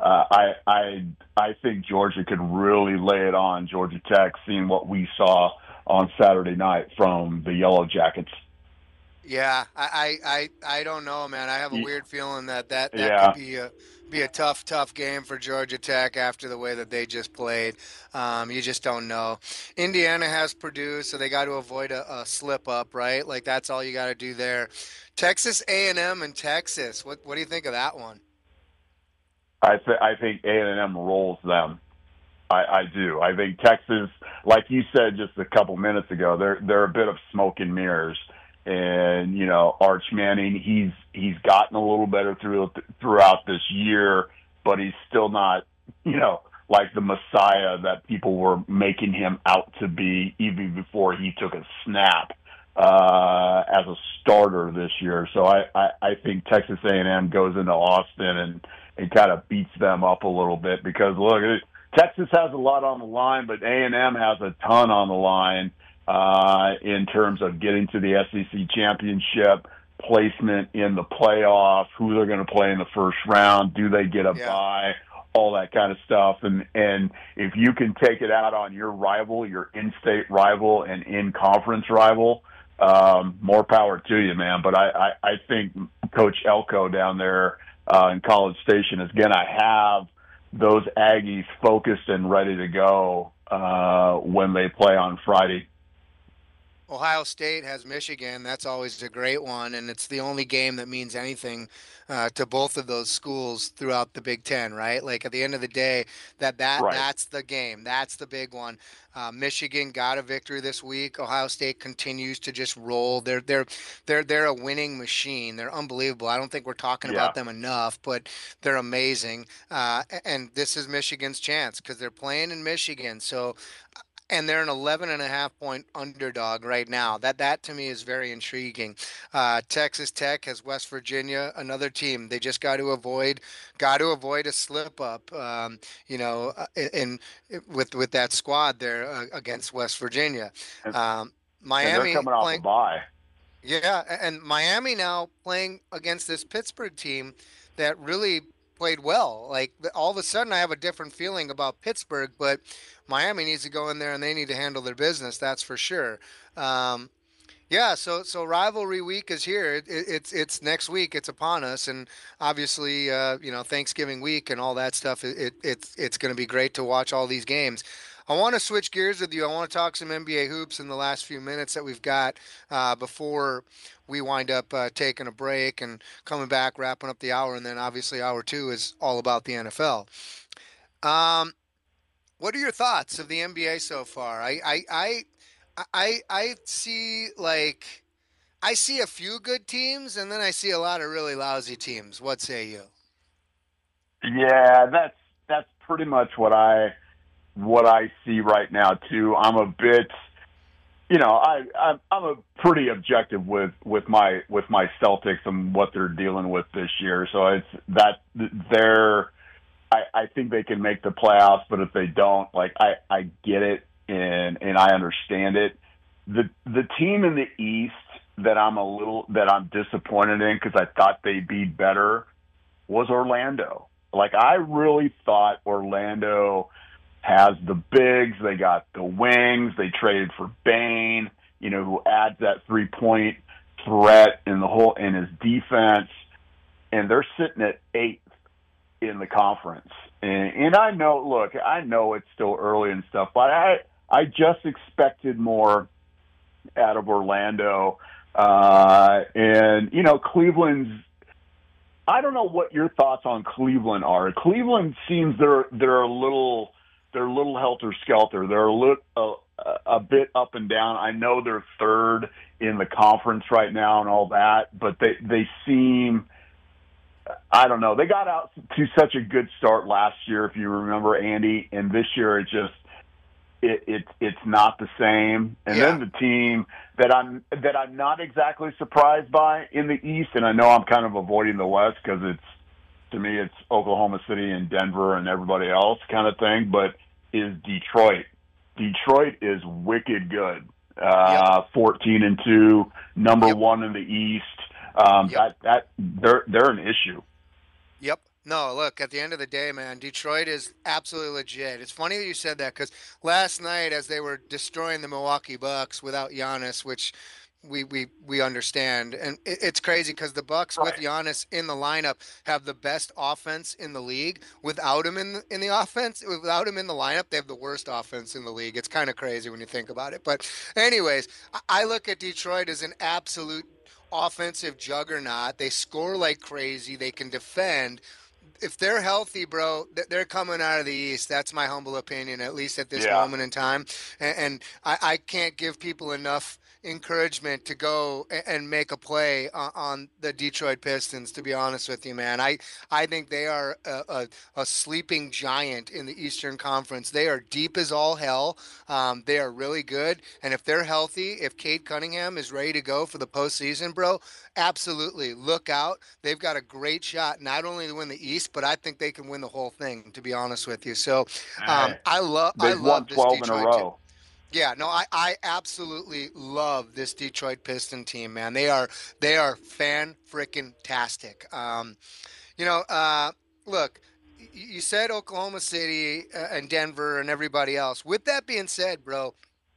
uh, I I I think Georgia could really lay it on Georgia Tech, seeing what we saw on Saturday night from the Yellow Jackets. Yeah, I, I, I don't know, man. I have a weird feeling that that, that Yeah. could be a be a tough, tough game for Georgia Tech after the way that they just played. Um, you just don't know. Indiana has Purdue, so they got to avoid a, a slip up, right? Like that's all you got to do there. Texas A and M and Texas. What what do you think of that one? I th- I think A and M rolls them. I, I do. I think Texas, like you said just a couple minutes ago, they're they're a bit of smoke and mirrors. And, you know, Arch Manning, he's he's gotten a little better through, throughout this year, but he's still not, you know, like the Messiah that people were making him out to be even before he took a snap uh, as a starter this year. So I, I, I think Texas A and M goes into Austin and, and kind of beats them up a little bit because, look, Texas has a lot on the line, but A and M has a ton on the line. Uh, in terms of getting to the S E C championship, placement in the playoff, who they're going to play in the first round, do they get a Yeah. bye, all that kind of stuff. And, and if you can take it out on your rival, your in-state rival and in-conference rival, um, more power to you, man. But I, I, I think Coach Elko down there uh, in College Station is going to have those Aggies focused and ready to go uh, when they play on Friday. Ohio State has Michigan. That's always a great one, and it's the only game that means anything uh, to both of those schools throughout the Big Ten, right? Like at the end of the day, that that Right. that's the game. That's the big one. Uh, Michigan got a victory this week. Ohio State continues to just roll. They're they're they're they're a winning machine. They're unbelievable. I don't think we're talking Yeah. about them enough, but they're amazing. Uh, and this is Michigan's chance because they're playing in Michigan. So. And they're an eleven and a half point underdog right now. That that to me is very intriguing. Uh, Texas Tech has West Virginia, another team. They just got to avoid, got to avoid a slip up. Um, you know, in, in with with that squad there uh, against West Virginia. Um, Miami and they're coming off playing, a bye. Yeah, and Miami now playing against this Pittsburgh team that really played well. Like all of a sudden I have a different feeling about Pittsburgh, but Miami needs to go in there and they need to handle their business. That's for sure. Um, yeah. So, so rivalry week is here. It, it, it's, it's next week. It's upon us. And obviously, uh, you know, Thanksgiving week and all that stuff. It, it it's, it's going to be great to watch all these games. I want to switch gears with you. I want to talk some N B A hoops in the last few minutes that we've got uh, before we wind up uh, taking a break and coming back, wrapping up the hour. And then obviously hour two is all about the N F L. Um, what are your thoughts of the N B A so far? I, I, I, I, I see like, I see a few good teams and then I see a lot of really lousy teams. What say you? Yeah, that's, that's pretty much what I, what I see right now too. I'm a bit, you know, I, I'm, I'm a pretty objective with, with my, with my Celtics and what they're dealing with this year. So it's that they're, I, I think they can make the playoffs, but if they don't, like, I, I get it and, and I understand it. The, the team in the East that I'm a little, that I'm disappointed in because I thought they'd be better was Orlando. Like, I really thought Orlando has the bigs, they got the wings, they traded for Bane, you know, who adds that three-point threat in the whole in his defense, and they're sitting at eighth in the conference. And, and I know, look, I know it's still early and stuff, but I I just expected more out of Orlando, uh, and you know, Cleveland's. I don't know what your thoughts on Cleveland are. Cleveland seems they're they're a little. They're a little helter-skelter. They're a, little, a, a bit up and down. I know they're third in the conference right now and all that, but they, they seem, I don't know, they got out to such a good start last year, if you remember, Andy, and this year it just, it, it it's not the same. And Yeah. then the team that I'm, that I'm not exactly surprised by in the East, and I know I'm kind of avoiding the West because it's, to me, it's Oklahoma City and Denver and everybody else kind of thing, but is Detroit. Detroit is wicked good. Uh, Yep. fourteen and two, number Yep. one in the East. Um, Yep. that, that, they're, they're an issue. Yep. No, look, at the end of the day, man, Detroit is absolutely legit. It's funny that you said that because last night, as they were destroying the Milwaukee Bucks without Giannis, which we we we understand, and it, it's crazy because the Bucks with Giannis in the lineup have the best offense in the league. Without him in the, in the offense, without him in the lineup, they have the worst offense in the league. It's kind of crazy when you think about it. But anyways, I, I look at Detroit as an absolute offensive juggernaut. They score like crazy. They can defend. If they're healthy, bro, they're coming out of the East. That's my humble opinion, at least at this yeah. moment in time. And, and I, I can't give people enough encouragement to go and make a play on, on the Detroit Pistons, to be honest with you, man. I, I think they are a, a, a sleeping giant in the Eastern Conference. They are deep as all hell. Um, they are really good. And if they're healthy, if Cade Cunningham is ready to go for the postseason, bro, absolutely look out. They've got a great shot not only to win the East, but I think they can win the whole thing, to be honest with you. So um, I love I love this Detroit in a row. Team. Yeah, no, I, I absolutely love this Detroit Piston team, man. They are they are fan-frickin-tastic. Um, you know, uh, look, you said Oklahoma City and Denver and everybody else. With that being said, bro,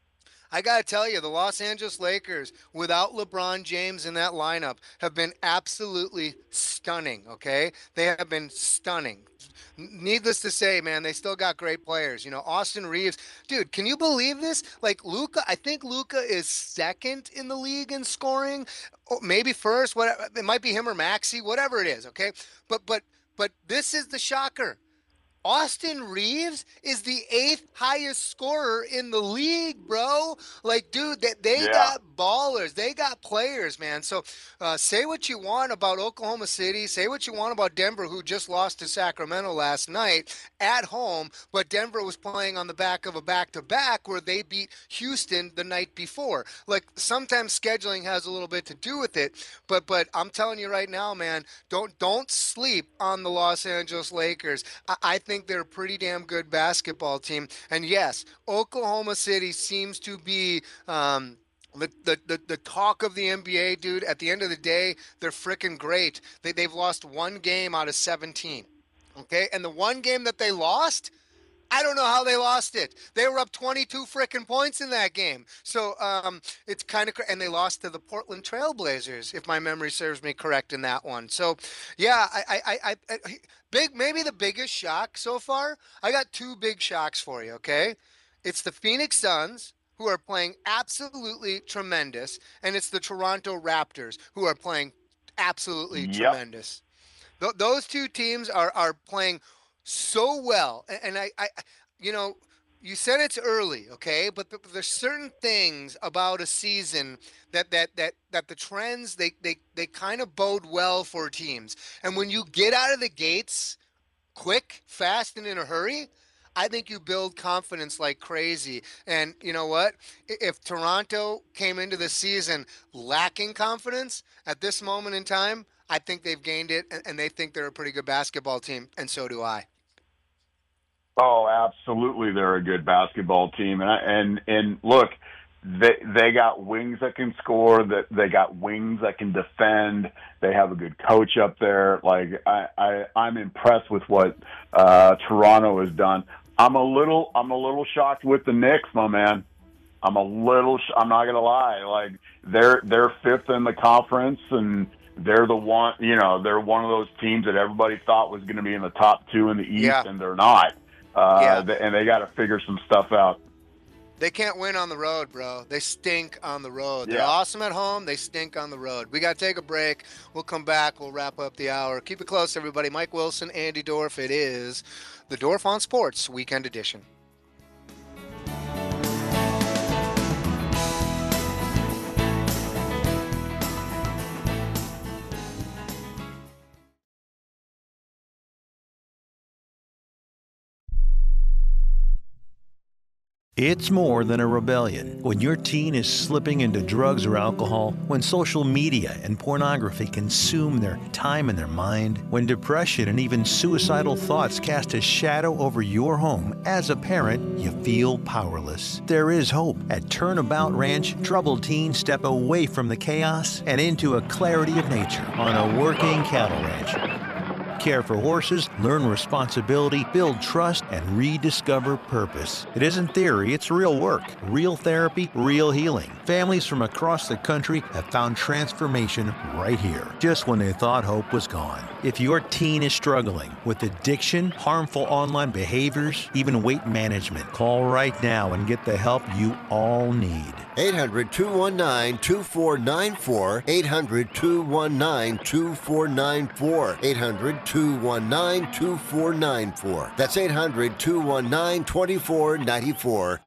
I got to tell you, the Los Angeles Lakers, without LeBron James in that lineup, have been absolutely stunning, okay? They have been stunning. Needless to say, man, they still got great players. You know, Austin Reeves, dude, can you believe this? Like Luka, I think Luka is second in the league in scoring, or maybe first. What it might be him or Maxey, whatever it is. Okay, but but but this is the shocker. Austin Reeves is the eighth highest scorer in the league, bro. Like, dude, they, they yeah. got ballers. They got players, man. So uh, say what you want about Oklahoma City. Say what you want about Denver, who just lost to Sacramento last night at home. But Denver was playing on the back of a back-to-back where they beat Houston the night before. Like, sometimes scheduling has a little bit to do with it. But but I'm telling you right now, man, don't, don't sleep on the Los Angeles Lakers. I, I think they're a pretty damn good basketball team. And yes, Oklahoma City seems to be um, the, the, the, the talk of the N B A, dude. At the end of the day, they're freaking great. They, they've lost one game out of seventeen. Okay? And the one game that they lost, I don't know how they lost it. They were up twenty-two freaking points in that game. So um, it's kind of – and they lost to the Portland Trailblazers, if my memory serves me correct in that one. So, yeah, I, I, I, I big maybe the biggest shock so far. I got two big shocks for you, okay? It's the Phoenix Suns, who are playing absolutely tremendous, and it's the Toronto Raptors, who are playing absolutely yep. tremendous. Th- those two teams are are playing – so well, and I, I, you know, you said it's early, okay, but there's certain things about a season that that that that the trends they they they kind of bode well for teams, and when you get out of the gates quick, fast, and in a hurry, I think you build confidence like crazy. And you know what? If Toronto came into the season lacking confidence at this moment in time, I think they've gained it, and they think they're a pretty good basketball team, and so do I. Oh, absolutely, they're a good basketball team, and I, and and look, they they got wings that can score, that they got wings that can defend. They have a good coach up there. Like I, I I'm impressed with what uh, Toronto has done. I'm a little I'm a little shocked with the Knicks, my man. I'm a little. I'm not gonna lie. Like they're they're fifth in the conference, and they're the one. You know, they're one of those teams that everybody thought was going to be in the top two in the East, yeah. and they're not. Uh, yeah. they, and they got to figure some stuff out. They can't win on the road, bro. They stink on the road. They're yeah. awesome at home. They stink on the road. We got to take a break. We'll come back. We'll wrap up the hour. Keep it close, everybody. Mike Wilson, Andy Dorf. It is the Dorf on Sports Weekend Edition. It's more than a rebellion. When your teen is slipping into drugs or alcohol, when social media and pornography consume their time and their mind, when depression and even suicidal thoughts cast a shadow over your home, as a parent, you feel powerless. There is hope. At Turnabout Ranch, troubled teens step away from the chaos and into a clarity of nature on a working cattle ranch. care for horses, learn responsibility, build trust, and rediscover purpose. It isn't theory, it's real work. Real therapy, real healing. Families from across the country have found transformation right here, just when they thought hope was gone. If your teen is struggling with addiction, harmful online behaviors, even weight management, call right now and get the help you all need. eight hundred, two one nine, two four nine four. eight hundred, two one nine, two four nine four. eight hundred, two one nine, two four nine four. That's eight hundred, two one nine, two four nine four.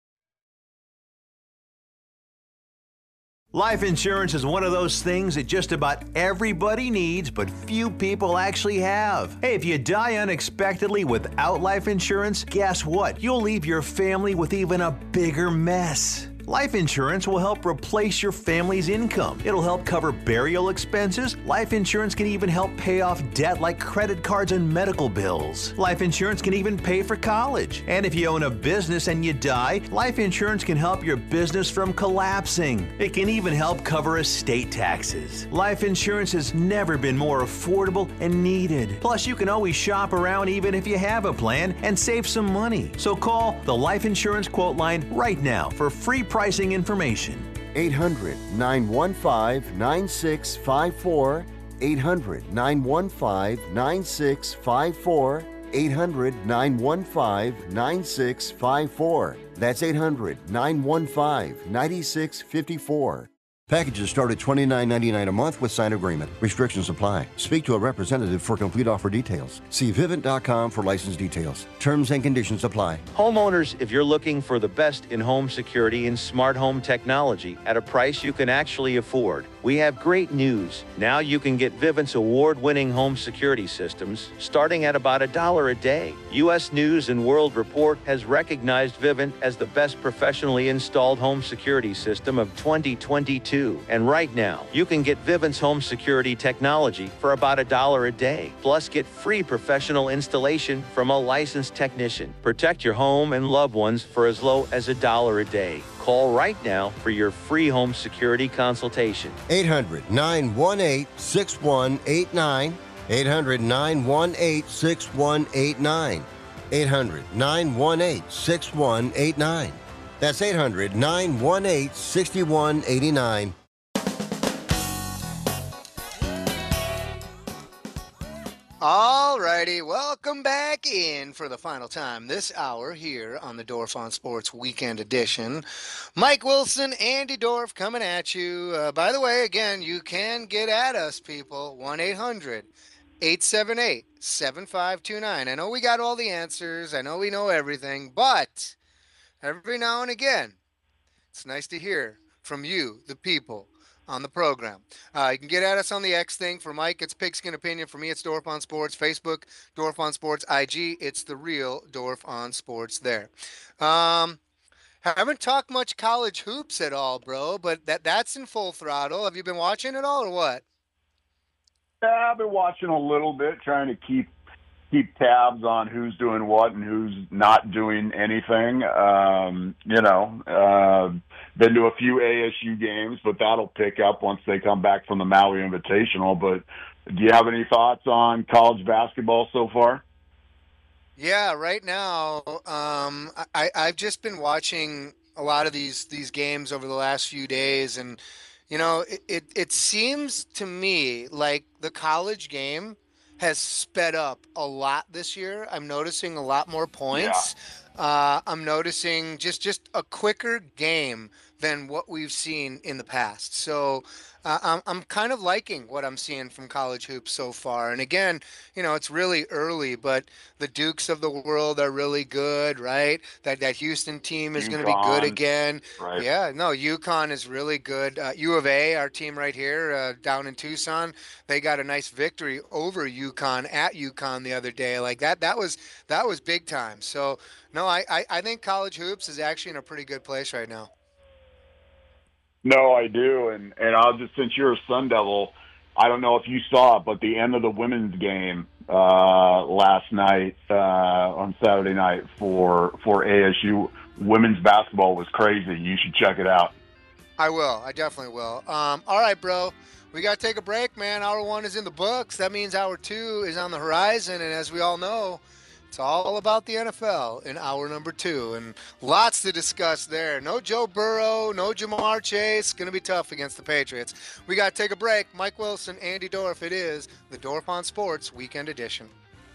Life insurance is one of those things that just about everybody needs, but few people actually have. Hey, if you die unexpectedly without life insurance, guess what? You'll leave your family with even a bigger mess. Life insurance will help replace your family's income. It'll help cover burial expenses. Life insurance can even help pay off debt like credit cards and medical bills. Life insurance can even pay for college. And if you own a business and you die, life insurance can help your business from collapsing. It can even help cover estate taxes. Life insurance has never been more affordable and needed. Plus, you can always shop around even if you have a plan and save some money. So call the Life Insurance Quote Line right now for free pricing information. eight hundred, nine one five, nine six five four. eight hundred, nine one five, nine six five four. eight hundred, nine one five, nine six five four. That's eight hundred, nine one five, nine six five four. Packages start at twenty-nine ninety-nine a month with signed agreement. Restrictions apply. Speak to a representative for complete offer details. See Vivint dot com for license details. Terms and conditions apply. Homeowners, if you're looking for the best in home security and smart home technology at a price you can actually afford, we have great news. Now you can get Vivint's award-winning home security systems starting at about a dollar a day. U S News and World Report has recognized Vivint as the best professionally installed home security system of twenty twenty-two. And right now, you can get Vivint's home security technology for about a dollar a day. Plus, get free professional installation from a licensed technician. Protect your home and loved ones for as low as a dollar a day. Call right now for your free home security consultation. eight hundred, nine one eight, six one eight nine. eight hundred, nine one eight, six one eight nine. eight hundred, nine one eight, six one eight nine. That's eight hundred, nine one eight, six one eight nine. All righty, welcome back in for the final time this hour here on the Dorf on Sports Weekend Edition. Mike Wilson, Andy Dorf coming at you. Uh, by the way, again, you can get at us, people. one eight hundred, eight seven eight, seven five two nine. I know we got all the answers. I know we know everything, but every now and again, it's nice to hear from you, the people, on the program. Uh, you can get at us on the X thing. For Mike, it's Pigskin Opinion. For me, it's Dorf on Sports. Facebook, Dorf on Sports. I G, it's the real Dorf on Sports there. Um, haven't talked much college hoops at all, bro, but that that's in full throttle. Have you been watching it all or what? Yeah, I've been watching a little bit, trying to keep keep tabs on who's doing what and who's not doing anything. Um, you know, uh, been to a few A S U games, but that'll pick up once they come back from the Maui Invitational. But do you have any thoughts on college basketball so far? Yeah, right now, um, I, I've just been watching a lot of these these games over the last few days, and you know, it, it, it seems to me like the college game has sped up a lot this year. I'm noticing a lot more points. Yeah. Uh, I'm noticing just, just a quicker game than what we've seen in the past. So uh, I'm, I'm kind of liking what I'm seeing from college hoops so far. And again, you know, it's really early, but the Dukes of the world are really good, right? That that Houston team is going to be good again. Right. Yeah, no, UConn is really good. Uh, U of A, our team right here uh, down in Tucson, they got a nice victory over UConn at UConn the other day. Like that, that was that was big time. So no, I, I, I think college hoops is actually in a pretty good place right now. No, I do, and and I'll just, since you're a Sun Devil, I don't know if you saw it, but the end of the women's game uh, last night uh, on Saturday night for for A S U women's basketball was crazy. You should check it out. I will. I definitely will. Um, all right, bro. We got to take a break, man. Hour one is in the books. That means hour two is on the horizon. And as we all know, it's all about the N F L in hour number two. And lots to discuss there. No Joe Burrow, no Jamar Chase. Going to be tough against the Patriots. We got to take a break. Mike Wilson, Andy Dorff. It is the Dorff on Sports Weekend Edition.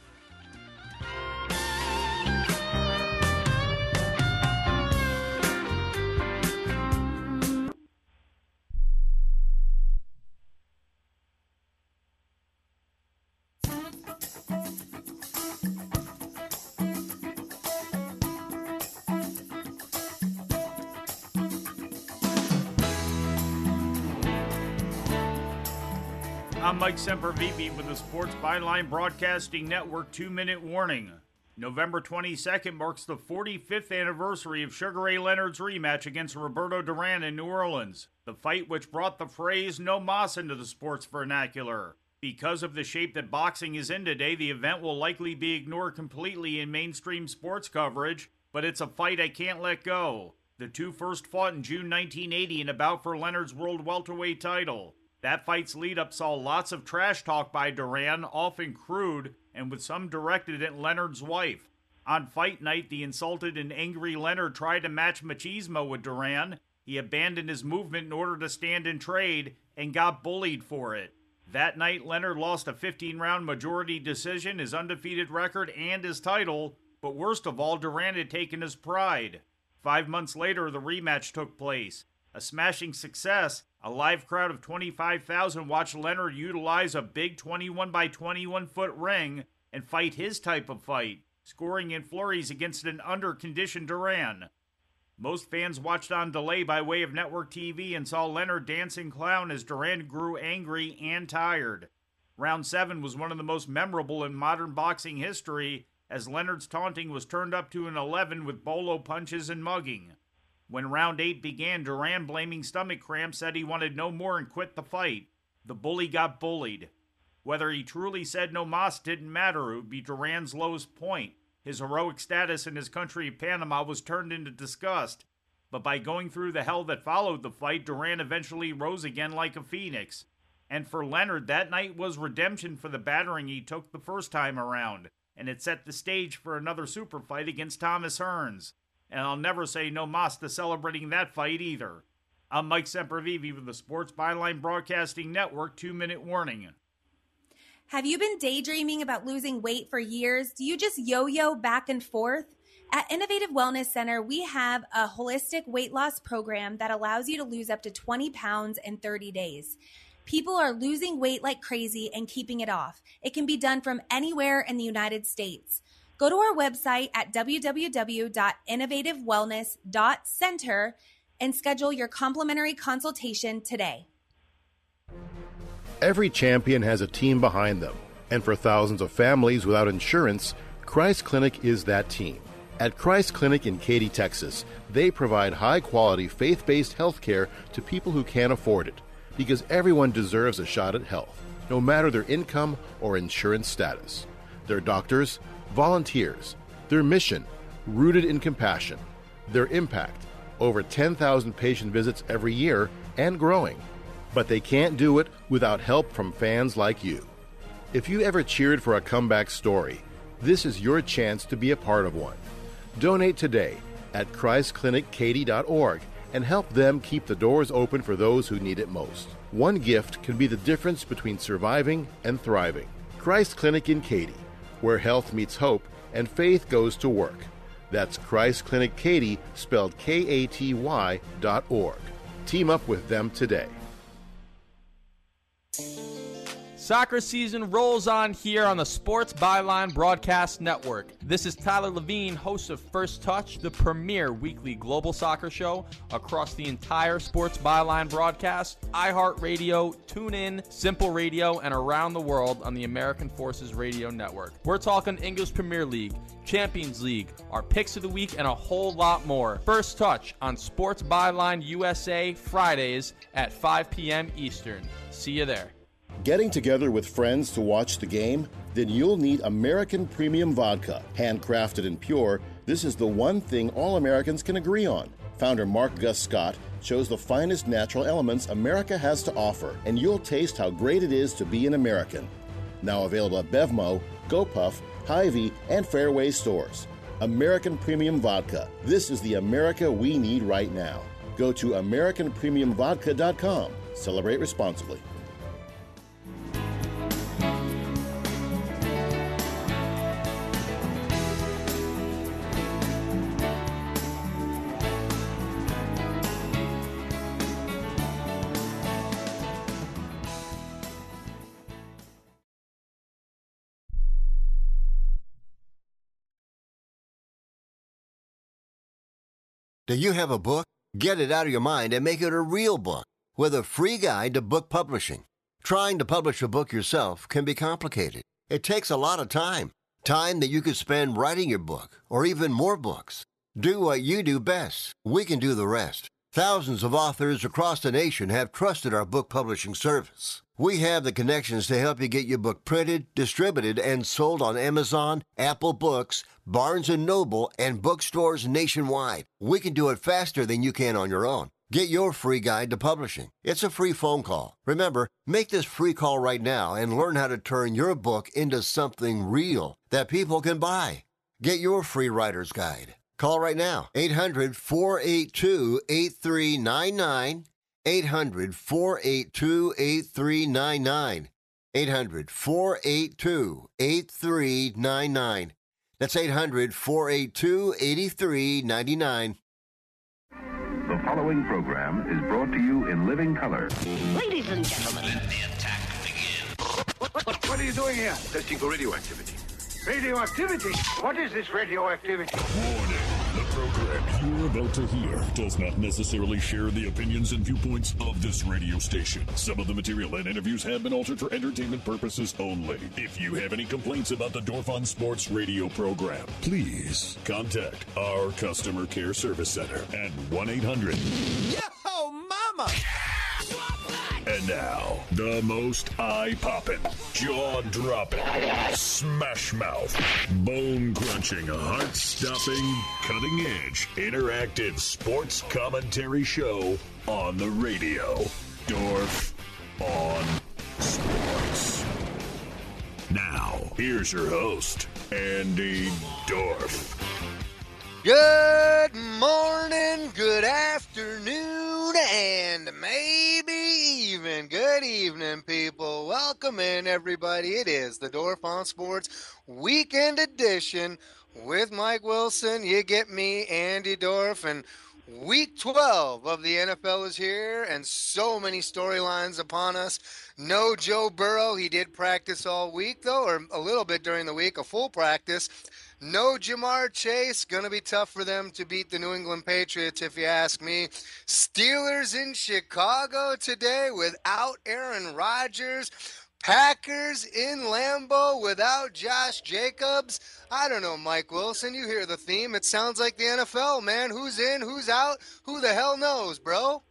I'm Mike Sempervive with the Sports Byline Broadcasting Network two-minute warning. November twenty-second marks the forty-fifth anniversary of Sugar Ray Leonard's rematch against Roberto Duran in New Orleans, the fight which brought the phrase "no mas" into the sports vernacular. Because of the shape that boxing is in today, the event will likely be ignored completely in mainstream sports coverage, but it's a fight I can't let go. The two first fought in June nineteen eighty in a bout for Leonard's world welterweight title. That fight's lead-up saw lots of trash talk by Duran, often crude, and with some directed at Leonard's wife. On fight night, the insulted and angry Leonard tried to match machismo with Duran. He abandoned his movement in order to stand and trade, and got bullied for it. That night, Leonard lost a fifteen-round majority decision, his undefeated record, and his title, but worst of all, Duran had taken his pride. Five months later, the rematch took place. A smashing success, a live crowd of twenty-five thousand watched Leonard utilize a big twenty-one by twenty-one foot ring and fight his type of fight, scoring in flurries against an under-conditioned Duran. Most fans watched on delay by way of network T V and saw Leonard dance and clown as Duran grew angry and tired. Round seven was one of the most memorable in modern boxing history, as Leonard's taunting was turned up to an eleven with bolo punches and mugging. When round eight began, Duran, blaming stomach cramps, said he wanted no more and quit the fight. The bully got bullied. Whether he truly said no mas didn't matter. It would be Duran's lowest point. His heroic status in his country of Panama was turned into disgust. But by going through the hell that followed the fight, Duran eventually rose again like a phoenix. And for Leonard, that night was redemption for the battering he took the first time around. And it set the stage for another super fight against Thomas Hearns. And I'll never say no mas to celebrating that fight either. I'm Mike Sempervive with the Sports Byline Broadcasting Network two-minute warning. Have you been daydreaming about losing weight for years? Do you just yo-yo back and forth? At Innovative Wellness Center, we have a holistic weight loss program that allows you to lose up to twenty pounds in thirty days. People are losing weight like crazy and keeping it off. It can be done from anywhere in the United States. Go to our website at w w w dot innovative wellness dot center and schedule your complimentary consultation today. Every champion has a team behind them, and for thousands of families without insurance, Christ Clinic is that team. At Christ Clinic in Katy, Texas, they provide high-quality, faith-based health care to people who can't afford it, because everyone deserves a shot at health, no matter their income or insurance status. Their doctors, volunteers, their mission, rooted in compassion, their impact, over ten thousand patient visits every year and growing. But they can't do it without help from fans like you. If you ever cheered for a comeback story, this is your chance to be a part of one. Donate today at christ clinic katy dot org and help them keep the doors open for those who need it most. One gift can be the difference between surviving and thriving. Christ Clinic in Katy, where health meets hope and faith goes to work. That's Christ Clinic Katy, spelled K A T Y dot org. Team up with them today. Soccer season rolls on here on the Sports Byline Broadcast Network. This is Tyler Levine, host of First Touch, the premier weekly global soccer show across the entire Sports Byline broadcast, iHeartRadio, TuneIn, Simple Radio, and around the world on the American Forces Radio Network. We're talking English Premier League, Champions League, our picks of the week, and a whole lot more. First Touch on Sports Byline U S A Fridays at five p.m. Eastern. See you there. Getting together with friends to watch the game? Then you'll need American Premium Vodka. Handcrafted and pure, this is the one thing all Americans can agree on. Founder Mark Gus Scott shows the finest natural elements America has to offer, and you'll taste how great it is to be an American. Now available at Bevmo, GoPuff, Hy-Vee, and Fairway stores. American Premium Vodka. This is the America we need right now. Go to American Premium Vodka dot com. Celebrate responsibly. Do you have a book? Get it out of your mind and make it a real book with a free guide to book publishing. Trying to publish a book yourself can be complicated. It takes a lot of time, time that you could spend writing your book or even more books. Do what you do best. We can do the rest. Thousands of authors across the nation have trusted our book publishing service. We have the connections to help you get your book printed, distributed, and sold on Amazon, Apple Books, Barnes and Noble, and bookstores nationwide. We can do it faster than you can on your own. Get your free guide to publishing. It's a free phone call. Remember, make this free call right now and learn how to turn your book into something real that people can buy. Get your free writer's guide. Call right now, eight hundred, four eight two, eight three nine nine, eight hundred, four eight two, eight three nine nine, eight hundred, four eight two, eight three nine nine. That's eight hundred, four eight two, eight three nine nine. The following program is brought to you in living color. Ladies and gentlemen, let the attack begin. What, what, what are you doing here? Testing for radioactivity. Radioactivity? What is this radioactivity? Warning. The program you're about to hear does not necessarily share the opinions and viewpoints of this radio station. Some of the material and interviews have been altered for entertainment purposes only. If you have any complaints about the Dorf on Sports radio program, please contact our customer care service center at one eight hundred. Yo, mama! And now, the most eye-popping, jaw-dropping, smash-mouth, bone-crunching, heart-stopping, cutting-edge, interactive sports commentary show on the radio. Dorf on Sports. Now, here's your host, Andy Dorf. Good morning, good afternoon, and maybe even good evening, people. Welcome in, everybody. It is the Dorf on Sports Weekend Edition with Mike Wilson. You get me, Andy Dorf, and Week twelve of the N F L is here, and so many storylines upon us. No Joe Burrow. He did practice all week, though, or a little bit during the week, a full practice. No Jamar Chase. Going to be tough for them to beat the New England Patriots, if you ask me. Steelers in Chicago today without Aaron Rodgers. Packers in Lambeau without Josh Jacobs. I don't know, Mike Wilson. You hear the theme. It sounds like the N F L, man. Who's in? Who's out? Who the hell knows, bro?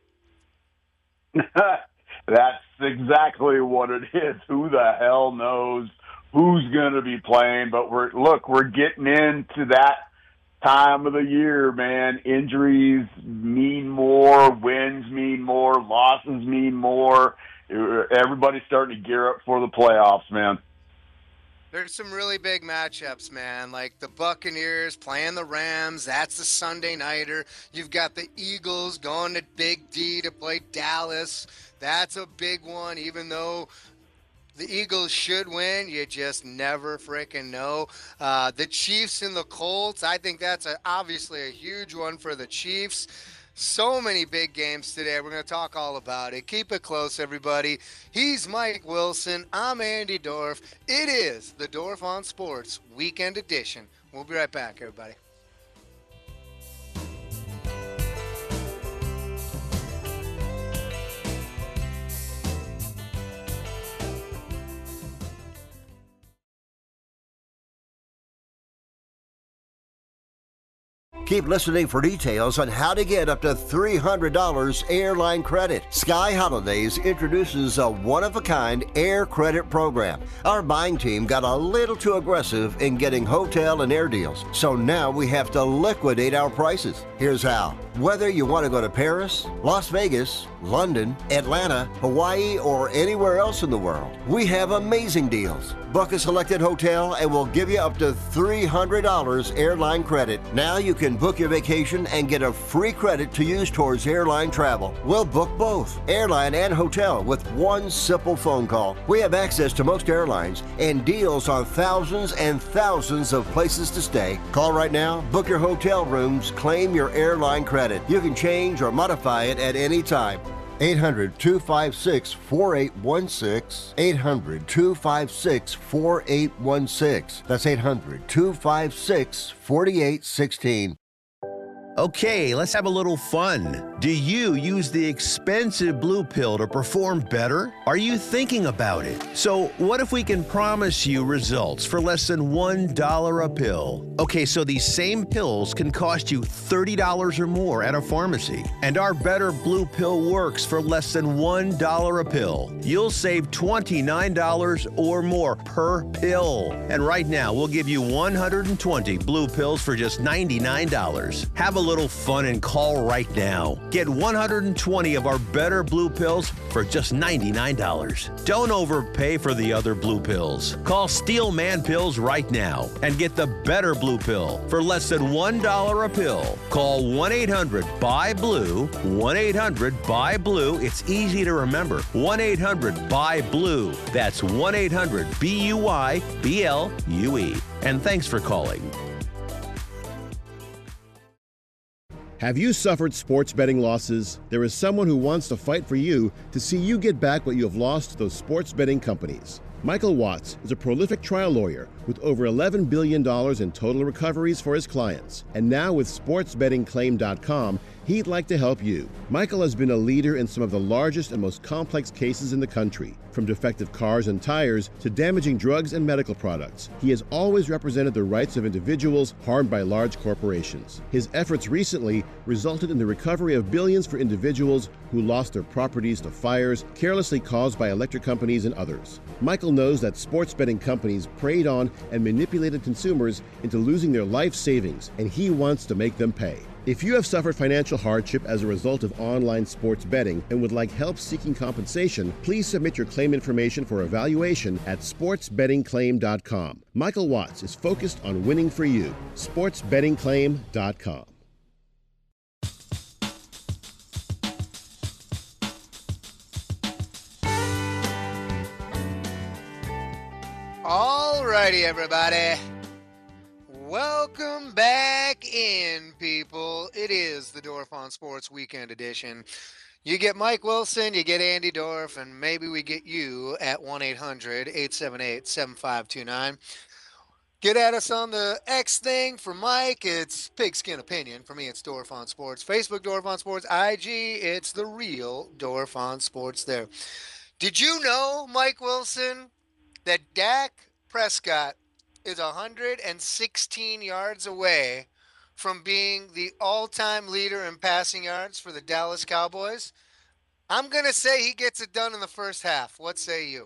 That's exactly what it is. Who the hell knows who's going to be playing? But we're look, we're getting into that time of the year, man. Injuries mean more. Wins mean more. Losses mean more. Everybody's starting to gear up for the playoffs, man. There's some really big matchups, man, like the Buccaneers playing the Rams. That's a Sunday nighter. You've got the Eagles going to Big D to play Dallas. That's a big one, even though the Eagles should win. You just never freaking know. Uh, the Chiefs and the Colts, I think that's a, obviously a huge one for the Chiefs. So many big games today. We're going to talk all about it. Keep it close, everybody. He's Mike Wilson. I'm Andy Dorf. It is the Dorf on Sports Weekend Edition. We'll be right back, everybody. Keep listening for details on how to get up to three hundred dollars airline credit. Sky Holidays introduces a one-of-a-kind air credit program. Our buying team got a little too aggressive in getting hotel and air deals, so now we have to liquidate our prices. Here's how. Whether you want to go to Paris, Las Vegas, London, Atlanta, Hawaii, or anywhere else in the world, we have amazing deals. Book a selected hotel and we'll give you up to three hundred dollars airline credit. Now you can book your vacation and get a free credit to use towards airline travel. We'll book both, airline and hotel, with one simple phone call. We have access to most airlines and deals on thousands and thousands of places to stay. Call right now, book your hotel rooms, claim your airline credit. You can change or modify it at any time. eight hundred, two five six, four eight one six. eight hundred, two five six, four eight one six. That's eight hundred, two five six, four eight one six. Okay, let's have a little fun. Do you use the expensive blue pill to perform better? Are you thinking about it? So what if we can promise you results for less than one dollar a pill? Okay, so these same pills can cost you thirty dollars or more at a pharmacy. And our Better Blue Pill works for less than one dollar a pill. You'll save twenty-nine dollars or more per pill. And right now, we'll give you one hundred twenty blue pills for just ninety-nine dollars. Have a little fun and call right now. Get one hundred twenty of our Better Blue Pills for just ninety-nine dollars. Don't overpay for the other blue pills. Call Steel Man Pills right now and get the Better Blue Pill for less than one dollar a pill. Call one eight hundred B U Y blue, one eight hundred B U Y blue. It's easy to remember. one eight hundred B U Y blue. That's one eight hundred B U Y B L U E. And thanks for calling. Have you suffered sports betting losses? There is someone who wants to fight for you to see you get back what you have lost to those sports betting companies. Michael Watts is a prolific trial lawyer with over eleven billion dollars in total recoveries for his clients. And now with sports betting claim dot com, he'd like to help you. Michael has been a leader in some of the largest and most complex cases in the country, from defective cars and tires to damaging drugs and medical products. He has always represented the rights of individuals harmed by large corporations. His efforts recently resulted in the recovery of billions for individuals who lost their properties to fires carelessly caused by electric companies and others. Michael knows that sports betting companies preyed on and manipulated consumers into losing their life savings, and he wants to make them pay. If you have suffered financial hardship as a result of online sports betting and would like help seeking compensation, please submit your claim information for evaluation at sports betting claim dot com. Michael Watts is focused on winning for you. sports betting claim dot com. All righty, everybody. Welcome back in, people. It is the Dorf on Sports Weekend Edition. You get Mike Wilson, you get Andy Dorf, and maybe we get you at one eight hundred, eight seven eight, seven five two nine. Get at us on the X thing. For Mike, it's Pigskin Opinion. For me, it's Dorf on Sports. Facebook, Dorf on Sports. I G, it's the real Dorf on Sports there. Did you know, Mike Wilson, that Dak Prescott is one hundred sixteen yards away from being the all-time leader in passing yards for the Dallas Cowboys? I'm going to say he gets it done in the first half. What say you?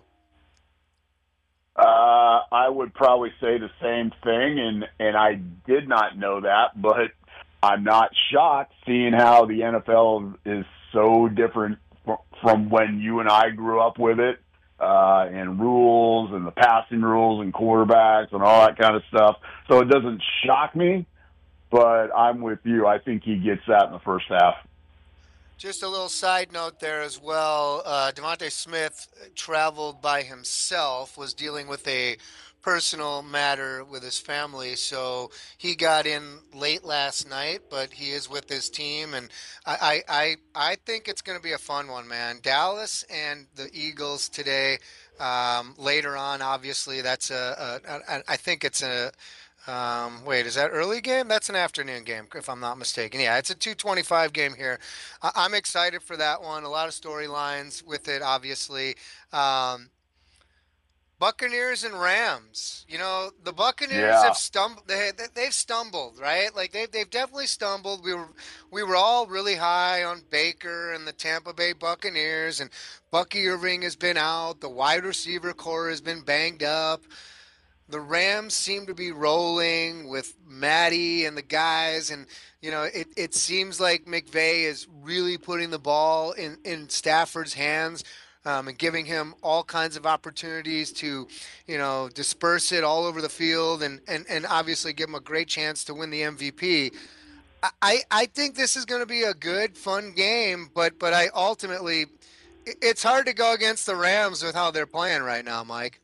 Uh, I would probably say the same thing, and, and I did not know that, but I'm not shocked seeing how the N F L is so different from when you and I grew up with it. Uh, and rules and the passing rules and quarterbacks and all that kind of stuff. So it doesn't shock me, but I'm with you. I think he gets that in the first half. Just a little side note there as well. Uh, Devontae Smith traveled by himself, was dealing with a personal matter with his family, so he got in late last night, but he is with his team, and I I, I, I think it's going to be a fun one, man. Dallas and the Eagles today. Um, later on, obviously, that's a, a, a I think it's a Um, wait, is that early game? That's an afternoon game, if I'm not mistaken. Yeah, it's a two twenty-five game here. I- I'm excited for that one. A lot of storylines with it, obviously. Um, Buccaneers and Rams. You know, the Buccaneers Yeah. have stumbled. They, they, they've stumbled, right? Like they've they've definitely stumbled. We were we were all really high on Baker and the Tampa Bay Buccaneers, and Bucky Irving has been out. The wide receiver core has been banged up. The Rams seem to be rolling with Matty and the guys, and you know it, it seems like McVay is really putting the ball in, in Stafford's hands um, and giving him all kinds of opportunities to, you know, disperse it all over the field and, and, and obviously give him a great chance to win the M V P. I, I think this is going to be a good, fun game, but but I ultimately it's hard to go against the Rams with how they're playing right now, Mike.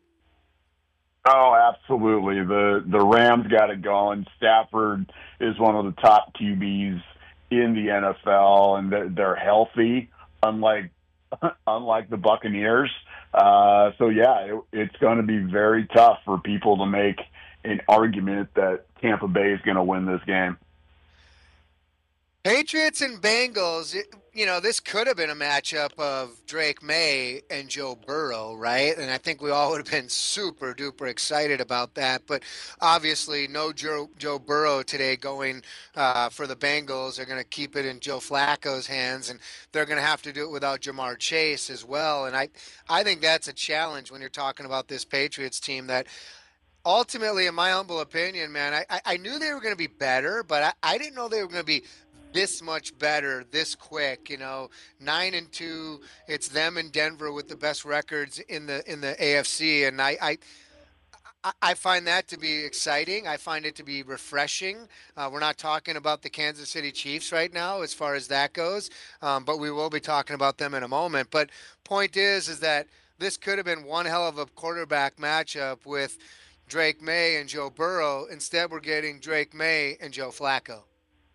Oh, absolutely. The the Rams got it going. Stafford is one of the top Q Bs in the N F L, and they're, they're healthy, unlike unlike the Buccaneers. Uh, so, yeah, it, it's going to be very tough for people to make an argument that Tampa Bay is going to win this game. Patriots and Bengals, it, you know, this could have been a matchup of Drake May and Joe Burrow, right? And I think we all would have been super duper excited about that. But obviously, no Joe, Joe Burrow today going uh, for the Bengals. They're going to keep it in Joe Flacco's hands, and they're going to have to do it without Jamar Chase as well. And I, I think that's a challenge when you're talking about this Patriots team that ultimately, in my humble opinion, man, I, I knew they were going to be better, but I, I didn't know they were going to be this much better this quick. You know, nine and two. It's them and Denver with the best records in the in the A F C, and I I, I find that to be exciting. I find it to be refreshing. Uh, we're not talking about the Kansas City Chiefs right now as far as that goes, um, but we will be talking about them in a moment. But point is, is that this could have been one hell of a quarterback matchup with Drake May and Joe Burrow. Instead, we're getting Drake May and Joe Flacco.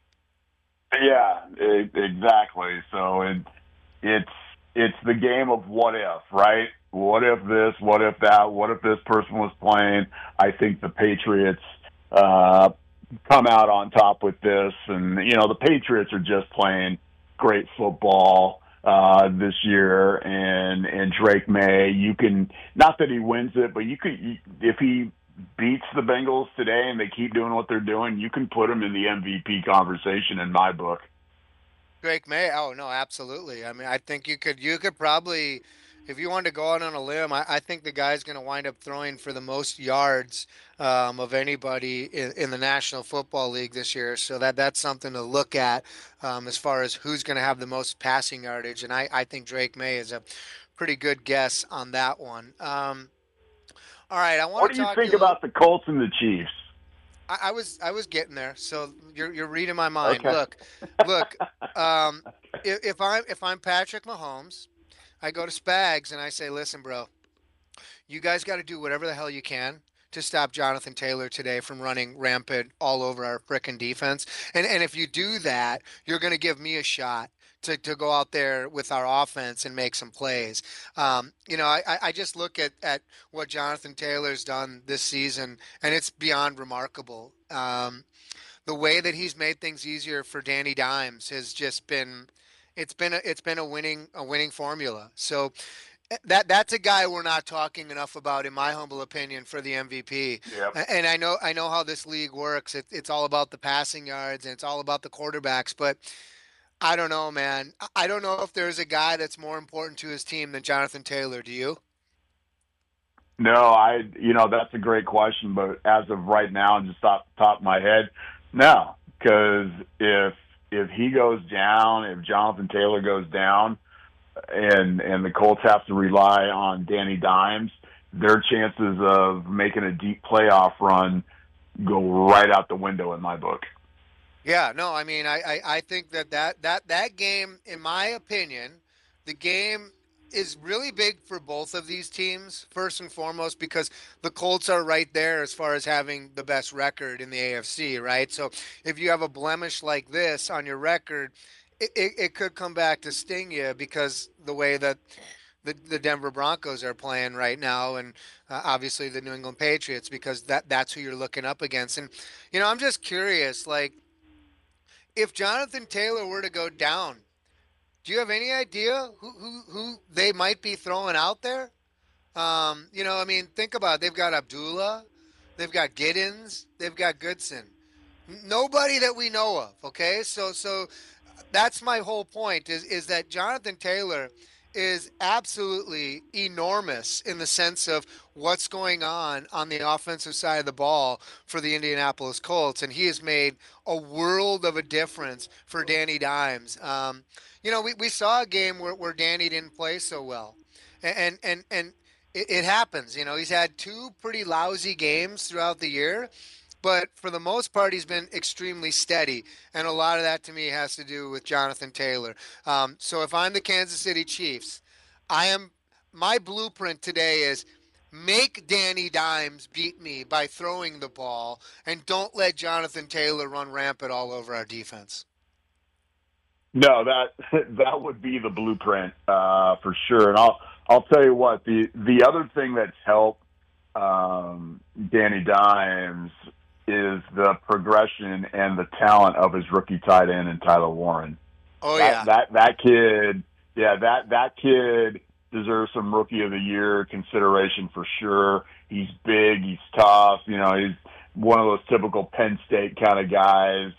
Yeah, it, exactly. So it, it's it's the game of what if, right? What if this? What if that? What if this person was playing? I think the Patriots uh, come out on top with this, and you know the Patriots are just playing great football uh, this year. And and Drake May, you can not that he wins it, but you could if he beats the Bengals today and they keep doing what they're doing, you can put them in the M V P conversation in my book. Drake May, oh no, absolutely. I mean, I think you could you could probably, if you wanted to go out on a limb, I, I think the guy's going to wind up throwing for the most yards um, of anybody in, in the National Football League this year. So that that's something to look at um, as far as who's going to have the most passing yardage. And I, I think Drake May is a pretty good guess on that one. Um, All right, I want what to do you talk think to you about the Colts and the Chiefs? I, I was I was getting there, so you're you're reading my mind. Okay. Look, look. Um, if, if I'm if I'm Patrick Mahomes, I go to Spags and I say, listen, bro, you guys got to do whatever the hell you can to stop Jonathan Taylor today from running rampant all over our frickin' defense. And and if you do that, you're going to give me a shot to, to go out there with our offense and make some plays. Um, you know, I, I just look at, at what Jonathan Taylor's done this season, and it's beyond remarkable. Um, the way that he's made things easier for Danny Dimes has just been, it's been a, it's been a winning a winning formula. So that that's a guy we're not talking enough about, in my humble opinion, for the M V P. Yep. And I know I know how this league works. It, it's all about the passing yards and it's all about the quarterbacks, but I don't know, man. I don't know if there's a guy that's more important to his team than Jonathan Taylor. Do you? No, I, you know, that's a great question, but as of right now, just off the top of my head, no, because if, if he goes down, if Jonathan Taylor goes down and, and the Colts have to rely on Danny Dimes, their chances of making a deep playoff run go right out the window in my book. Yeah, no, I mean, I, I, I think that, that, that that game, in my opinion, the game is really big for both of these teams, first and foremost, because the Colts are right there as far as having the best record in the A F C, right? So if you have a blemish like this on your record, it, it, it could come back to sting you because the way that the, the Denver Broncos are playing right now, and uh, obviously the New England Patriots, because that that's who you're looking up against. And, you know, I'm just curious, like, if Jonathan Taylor were to go down, do you have any idea who, who, who they might be throwing out there? Um, you know, I mean, think about it. They've got Abdullah, they've got Giddens, they've got Goodson. Nobody that we know of, okay? So so that's my whole point is is that Jonathan Taylor is absolutely enormous in the sense of what's going on on the offensive side of the ball for the Indianapolis Colts, and he has made a world of a difference for Danny Dimes. Um, you know, we, we saw a game where, where Danny didn't play so well, and and and it, it happens. You know, he's had two pretty lousy games throughout the year, but for the most part, he's been extremely steady, and a lot of that to me has to do with Jonathan Taylor. Um, so if I'm the Kansas City Chiefs, I am my blueprint today is make Danny Dimes beat me by throwing the ball, and don't let Jonathan Taylor run rampant all over our defense. No, that that would be the blueprint uh, for sure. And I'll I'll tell you what, the the other thing that's helped um, Danny Dimes is the progression and the talent of his rookie tight end and Tyler Warren. Oh that, yeah, that that kid, yeah, that that kid deserves some Rookie of the Year consideration for sure. He's big, he's tough, you know, he's one of those typical Penn State kind of guys.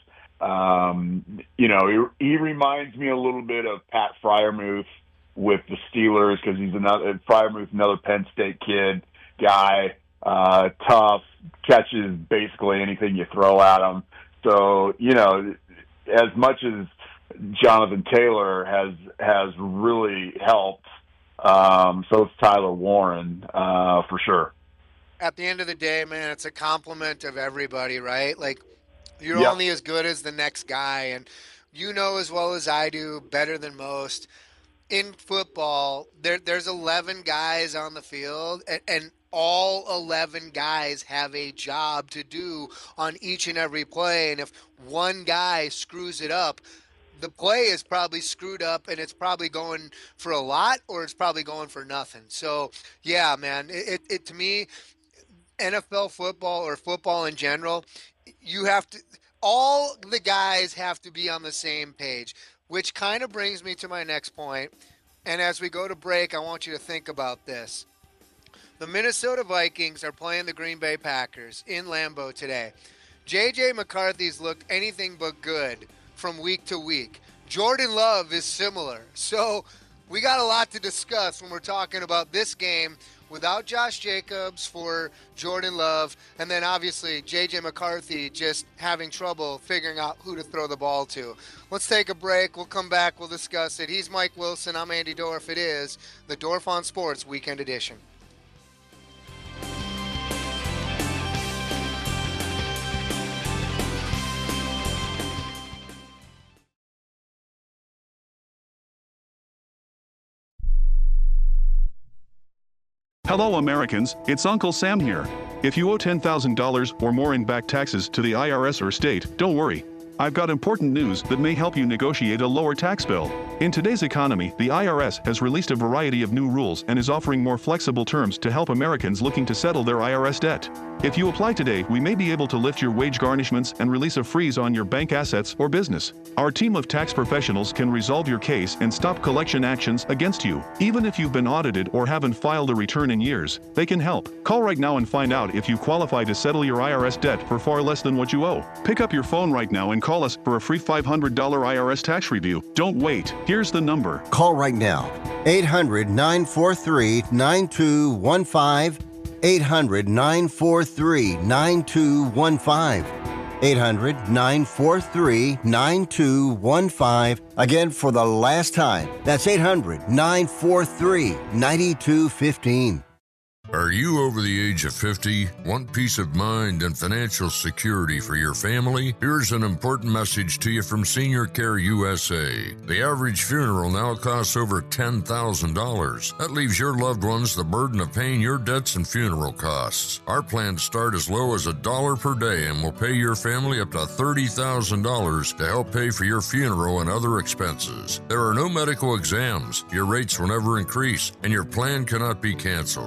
Um, you know, he, he reminds me a little bit of Pat Freiermuth with the Steelers because he's another Freiermuth, another Penn State kid guy, uh, tough, catches basically anything you throw at him. So, you know, as much as Jonathan Taylor has has really helped, um, so it's Tyler Warren uh, for sure. At the end of the day, man, it's a compliment of everybody, right? Like, you're Yep. only as good as the next guy, and you know as well as I do, better than most. In football, there there's eleven guys on the field, and, and all eleven guys have a job to do on each and every play. And if one guy screws it up, the play is probably screwed up, and it's probably going for a lot, or it's probably going for nothing. So, yeah, man, it, it, it to me, N F L football or football in general, you have to, all the guys have to be on the same page, which kind of brings me to my next point. And as we go to break, I want you to think about this. The Minnesota Vikings are playing the Green Bay Packers in Lambeau today. J J McCarthy's looked anything but good from week to week. Jordan Love is similar. So we got a lot to discuss when we're talking about this game without Josh Jacobs for Jordan Love, and then obviously J J McCarthy just having trouble figuring out who to throw the ball to. Let's take a break. We'll come back. We'll discuss it. He's Mike Wilson. I'm Andy Dorff. It is the Dorff on Sports Weekend Edition. Hello, Americans. It's Uncle Sam here. If you owe ten thousand dollars or more in back taxes to the I R S or state, don't worry. I've got important news that may help you negotiate a lower tax bill. In today's economy, the I R S has released a variety of new rules and is offering more flexible terms to help Americans looking to settle their I R S debt. If you apply today, we may be able to lift your wage garnishments and release a freeze on your bank assets or business. Our team of tax professionals can resolve your case and stop collection actions against you. Even if you've been audited or haven't filed a return in years, they can help. Call right now and find out if you qualify to settle your I R S debt for far less than what you owe. Pick up your phone right now and call us for a free five hundred dollars I R S tax review. Don't wait. Here's the number. Call right now. eight hundred, nine four three, nine two one five. eight hundred, nine four three, nine two one five. eight hundred, nine four three, nine two one five. Again, for the last time, that's eight hundred, nine four three, nine two one five. Are you over the age of fifty? Want peace of mind and financial security for your family? Here's an important message to you from Senior Care U S A. The average funeral now costs over ten thousand dollars. That leaves your loved ones the burden of paying your debts and funeral costs. Our plans start as low as a dollar per day and will pay your family up to thirty thousand dollars to help pay for your funeral and other expenses. There are no medical exams, your rates will never increase, and your plan cannot be canceled, regardless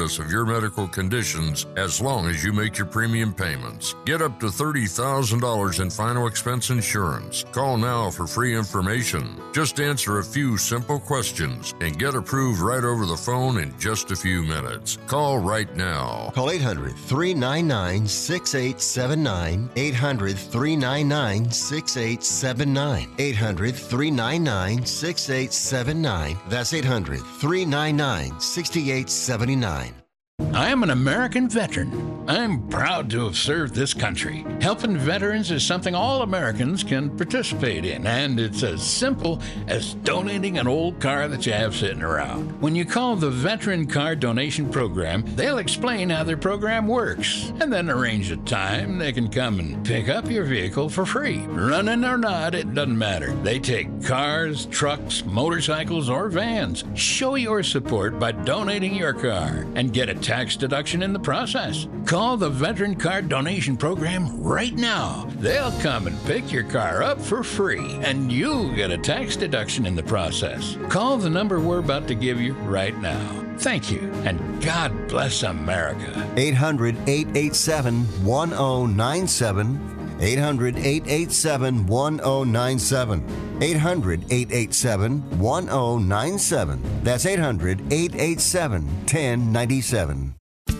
regardless of your medical conditions, as long as you make your premium payments. Get up to thirty thousand dollars in final expense insurance. Call now for free information. Just answer a few simple questions and get approved right over the phone in just a few minutes. Call right now. Call eight hundred, three nine nine, six eight seven nine. eight hundred, three nine nine, six eight seven nine. eight hundred, three nine nine, six eight seven nine. That's eight hundred, three nine nine, six eight seven nine. I am an American veteran. I'm proud to have served this country. Helping veterans is something all Americans can participate in, and it's as simple as donating an old car that you have sitting around. When you call the Veteran Car Donation Program, they'll explain how their program works, and then arrange a time they can come and pick up your vehicle for free. Running or not, it doesn't matter. They take cars, trucks, motorcycles, or vans. Show your support by donating your car and get a tax deduction in the process. Call the Veteran Car Donation Program right now. They'll come and pick your car up for free, and you get a tax deduction in the process. Call the number we're about to give you right now. Thank you, and God bless America. eight hundred, eight eight seven, one zero nine seven. eight hundred, eight eight seven, one zero nine seven. eight hundred, eight eight seven, one zero nine seven. That's eight hundred, eight eight seven, one zero nine seven.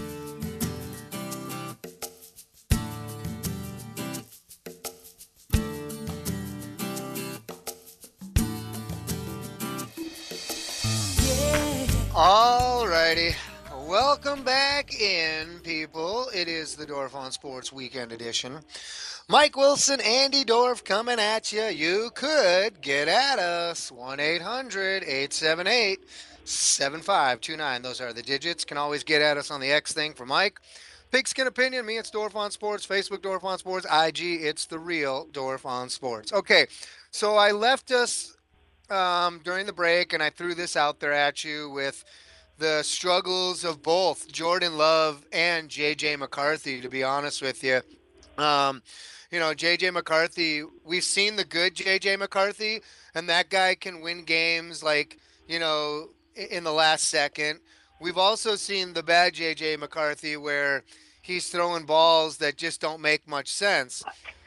All righty. Welcome back in, people. It is the Dorf on Sports Weekend Edition. Mike Wilson, Andy Dorf coming at you. You could get at us. one eight hundred, eight seven eight, seven five two nine. Those are the digits. Can always get at us on the X thing for Mike. Pigskin Opinion, me, it's Dorf on Sports. Facebook, Dorf on Sports. I G, it's the real Dorf on Sports. Okay, so I left us um, during the break, and I threw this out there at you with the struggles of both Jordan Love and J J McCarthy, to be honest with you. Um, you know, J J McCarthy, we've seen the good J J McCarthy, and that guy can win games like, you know, in the last second. We've also seen the bad J J McCarthy where he's throwing balls that just don't make much sense.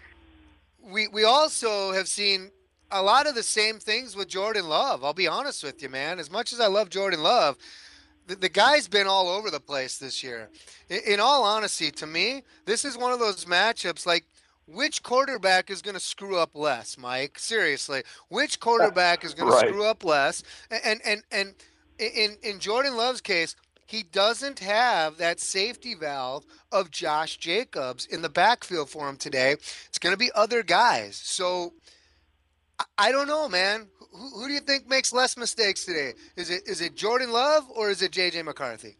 We we also have seen a lot of the same things with Jordan Love. I'll be honest with you, man. As much as I love Jordan Love, the, the guy's been all over the place this year. In, in all honesty, to me, this is one of those matchups like, which quarterback is going to screw up less, Mike? Seriously, which quarterback is going right. to screw up less? And and and in in Jordan Love's case, he doesn't have that safety valve of Josh Jacobs in the backfield for him today. It's going to be other guys. So I, I don't know, man. Who, who do you think makes less mistakes today? Is it is it Jordan Love or is it J J McCarthy?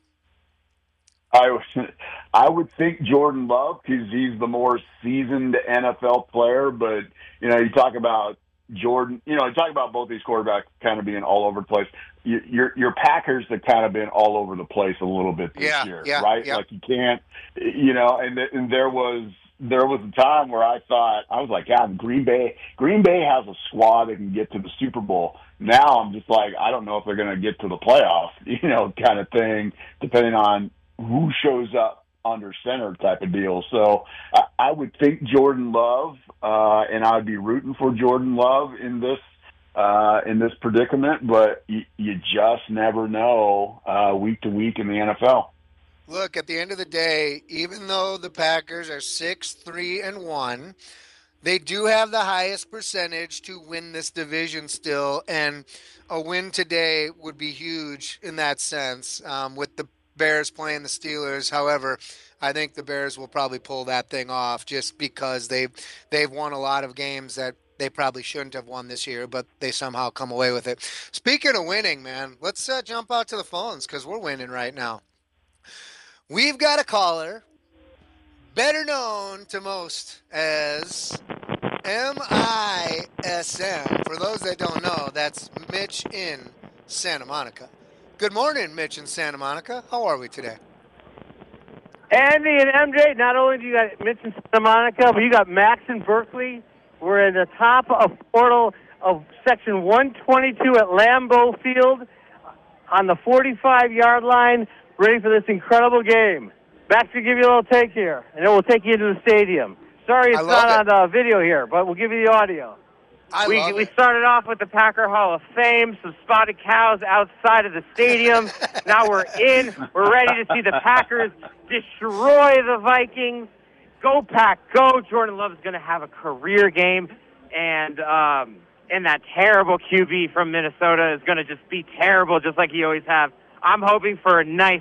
I, I would think Jordan Love because he's the more seasoned N F L player. But, you know, you talk about Jordan, you know, you talk about both these quarterbacks kind of being all over the place. Your, your Packers have kind of been all over the place a little bit this yeah, year, yeah, right? yeah. Like you can't, you know, and, and there was there was a time where I thought, I was like, God, Green Bay, Green Bay has a squad that can get to the Super Bowl. Now I'm just like, I don't know if they're going to get to the playoffs, you know, kind of thing, depending on who shows up under center type of deal. So I, I would think Jordan Love, uh, and I would be rooting for Jordan Love in this uh, in this predicament, but you, you just never know uh, week to week in the N F L. Look, at the end of the day, even though the Packers are six, three, and one, they do have the highest percentage to win this division still, and a win today would be huge in that sense um, with the Bears playing the Steelers. However, I think the Bears will probably pull that thing off just because they've, they've won a lot of games that they probably shouldn't have won this year, but they somehow come away with it. Speaking of winning, man, let's uh, jump out to the phones because we're winning right now. We've got a caller, better known to most as M I S M. For those that don't know, that's Mitch in Santa Monica. Good morning, Mitch in Santa Monica. How are we today? Andy and M J, not only do you got Mitch in Santa Monica, but you got Max in Berkeley. We're in the top of portal of section one twenty-two at Lambeau Field on the forty-five-yard line. ready for this incredible game. Max will give you a little take here, and then we'll take you into the stadium. Sorry it's not it. on uh, video here, but we'll give you the audio. I we love we it. started off with the Packer Hall of Fame, some spotted cows outside of the stadium. Now we're in. We're ready to see the Packers destroy the Vikings. Go Pack, go! Jordan Love is going to have a career game, and um, and that terrible Q B from Minnesota is going to just be terrible, just like he always have. I'm hoping for a nice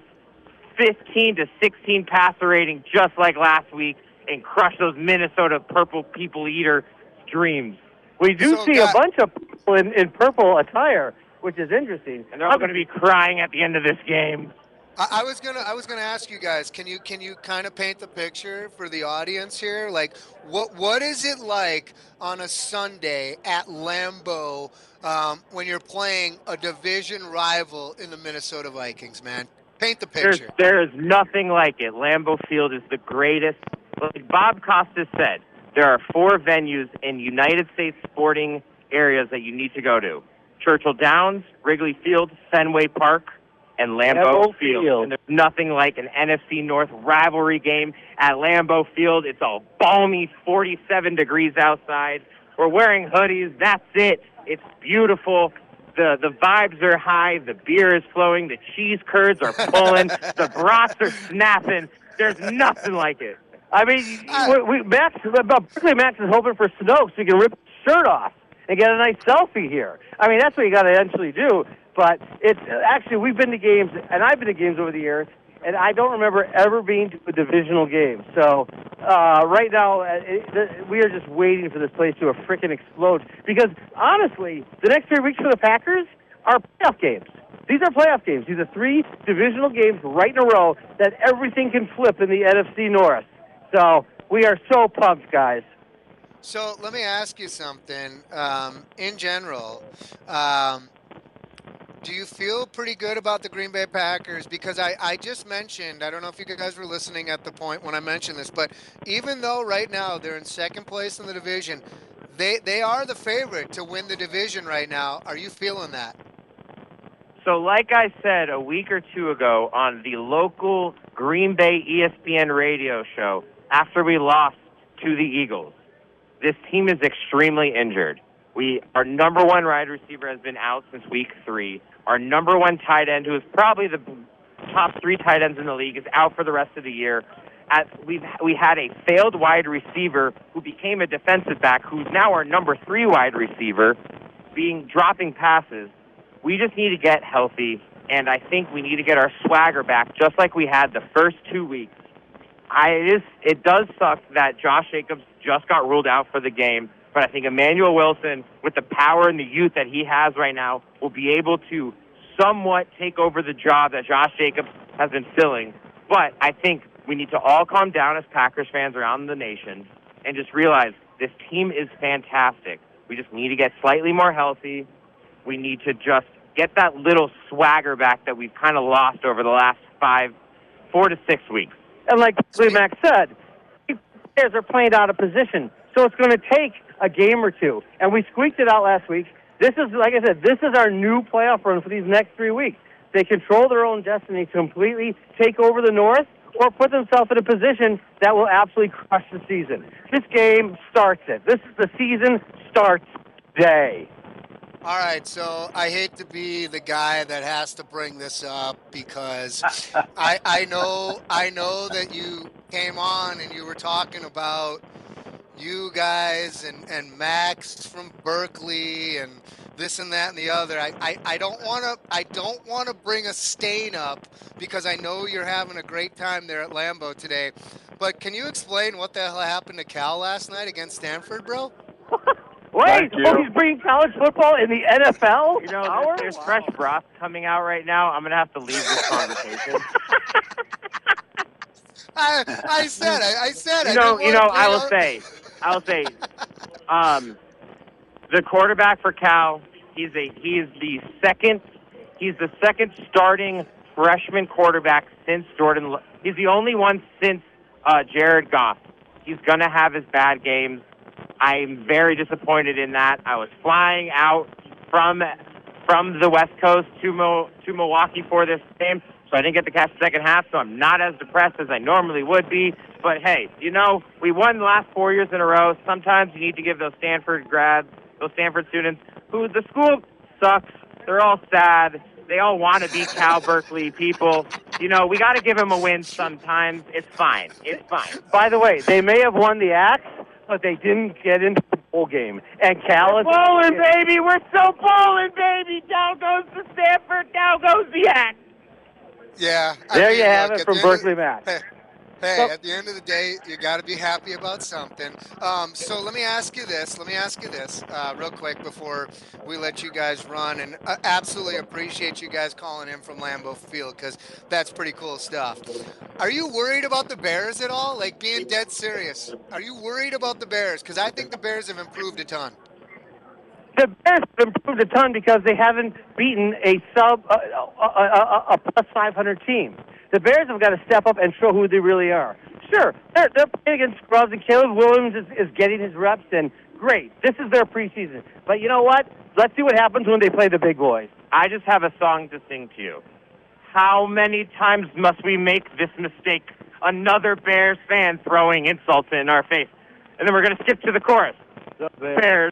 fifteen to sixteen passer rating, just like last week, and crush those Minnesota purple people eater dreams. We do So, see God- a bunch of people in, in purple attire, which is interesting, and they're all going to be crying at the end of this game. I, I was gonna I was gonna ask you guys, can you can you kind of paint the picture for the audience here? Like, what what is it like on a Sunday at Lambeau um, when you're playing a division rival in the Minnesota Vikings, man? Paint the There's, picture. there is nothing like it. Lambeau Field is the greatest. Like Bob Costas said, there are four venues in United States sporting areas that you need to go to. Churchill Downs, Wrigley Field, Fenway Park, and Lambeau, Lambeau Field. Field. And there's nothing like an N F C North rivalry game at Lambeau Field. It's all balmy, forty-seven degrees outside. We're wearing hoodies. That's it. It's beautiful. The the vibes are high. The beer is flowing. The cheese curds are pulling. The brats are snapping. There's nothing like it. I mean, we, we, Max, basically Max is hoping for snow so he can rip his shirt off and get a nice selfie here. I mean, that's what you got to eventually do. But it's actually, we've been to games, and I've been to games over the years, and I don't remember ever being to a divisional game. So uh, right now, uh, it, we are just waiting for this place to frickin' explode. Because honestly, the next three weeks for the Packers are playoff games. These are playoff games. These are three divisional games right in a row that everything can flip in the N F C North. So we are so pumped, guys. So let me ask you something. Um, in general, um, do you feel pretty good about the Green Bay Packers? Because I, I just mentioned, I don't know if you guys were listening at the point when I mentioned this, but even though right now they're in second place in the division, they, they are the favorite to win the division right now. Are you feeling that? So like I said a week or two ago on the local Green Bay E S P N radio show, after we lost to the Eagles, this team is extremely injured. We, our number one wide receiver has been out since week three. Our number one tight end, who is probably the top three tight ends in the league, is out for the rest of the year. At, we've, we had a failed wide receiver who became a defensive back, who's now our number three wide receiver, being dropping passes. We just need to get healthy, and I think we need to get our swagger back, just like we had the first two weeks. I, it, is, it does suck that Josh Jacobs just got ruled out for the game, but I think Emmanuel Wilson, with the power and the youth that he has right now, will be able to somewhat take over the job that Josh Jacobs has been filling. But I think we need to all calm down as Packers fans around the nation and just realize this team is fantastic. We just need to get slightly more healthy. We need to just get that little swagger back that we've kind of lost over the last five, four to six weeks. And like Max said, players are playing out of position, so it's going to take a game or two. And we squeaked it out last week. This is, like I said, this is our new playoff run for these next three weeks. They control their own destiny to completely take over the North or put themselves in a position that will absolutely crush the season. This game starts it. This is the season starts day. All right, so I hate to be the guy that has to bring this up because I I know I know that you came on and you were talking about you guys and, and Max from Berkeley and this and that and the other. I, I, I don't wanna I don't wanna bring a stain up because I know you're having a great time there at Lambeau today. But can you explain what the hell happened to Cal last night against Stanford, bro? Wait, oh, he's bringing college football in the N F L? You know, there's, there's wow. fresh broth coming out right now. I'm going to have to leave this conversation. I, I said, I, I said, you I know, you know, I will out. say, I will say, um, the quarterback for Cal, he's a, he is the second, he's the second starting freshman quarterback since Jordan, he's the only one since uh, Jared Goff. He's going to have his bad games. I'm very disappointed in that. I was flying out from from the West Coast to Mo, to Milwaukee for this game, so so I didn't get to catch the second half, so I'm not as depressed as I normally would be. But, hey, you know, we won the last four years in a row. Sometimes you need to give those Stanford grads, those Stanford students, who the school sucks. They're all sad. They all want to be Cal Berkeley people. You know, we got to give them a win sometimes. It's fine. It's fine. By the way, they may have won the Axe, but they didn't get into the bowl game. And Cal is... Bowling, baby! We're so bowling, baby! Down goes the Stanford, down goes the Axe! Yeah. I There mean, you have look, it at from the end of- Berkeley, Mass. Hey, hey, at the end of the day, you got to be happy about something. Um, so let me ask you this. Let me ask you this uh, real quick before we let you guys run. And uh, absolutely appreciate you guys calling in from Lambeau Field because that's pretty cool stuff. Are you worried about the Bears at all? Like being dead serious. Are you worried about the Bears? Because I think the Bears have improved a ton. The Bears have improved a ton because they haven't beaten a sub, uh, a, a, a, a plus five hundred team. The Bears have got to step up and show who they really are. Sure, they're, they're playing against scrubs, and Caleb Williams is, is getting his reps, and great. This is their preseason. But you know what? Let's see what happens when they play the big boys. I just have a song to sing to you. How many times must we make this mistake? Another Bears fan throwing insults in our face. And then we're going to skip to the chorus. The Bears.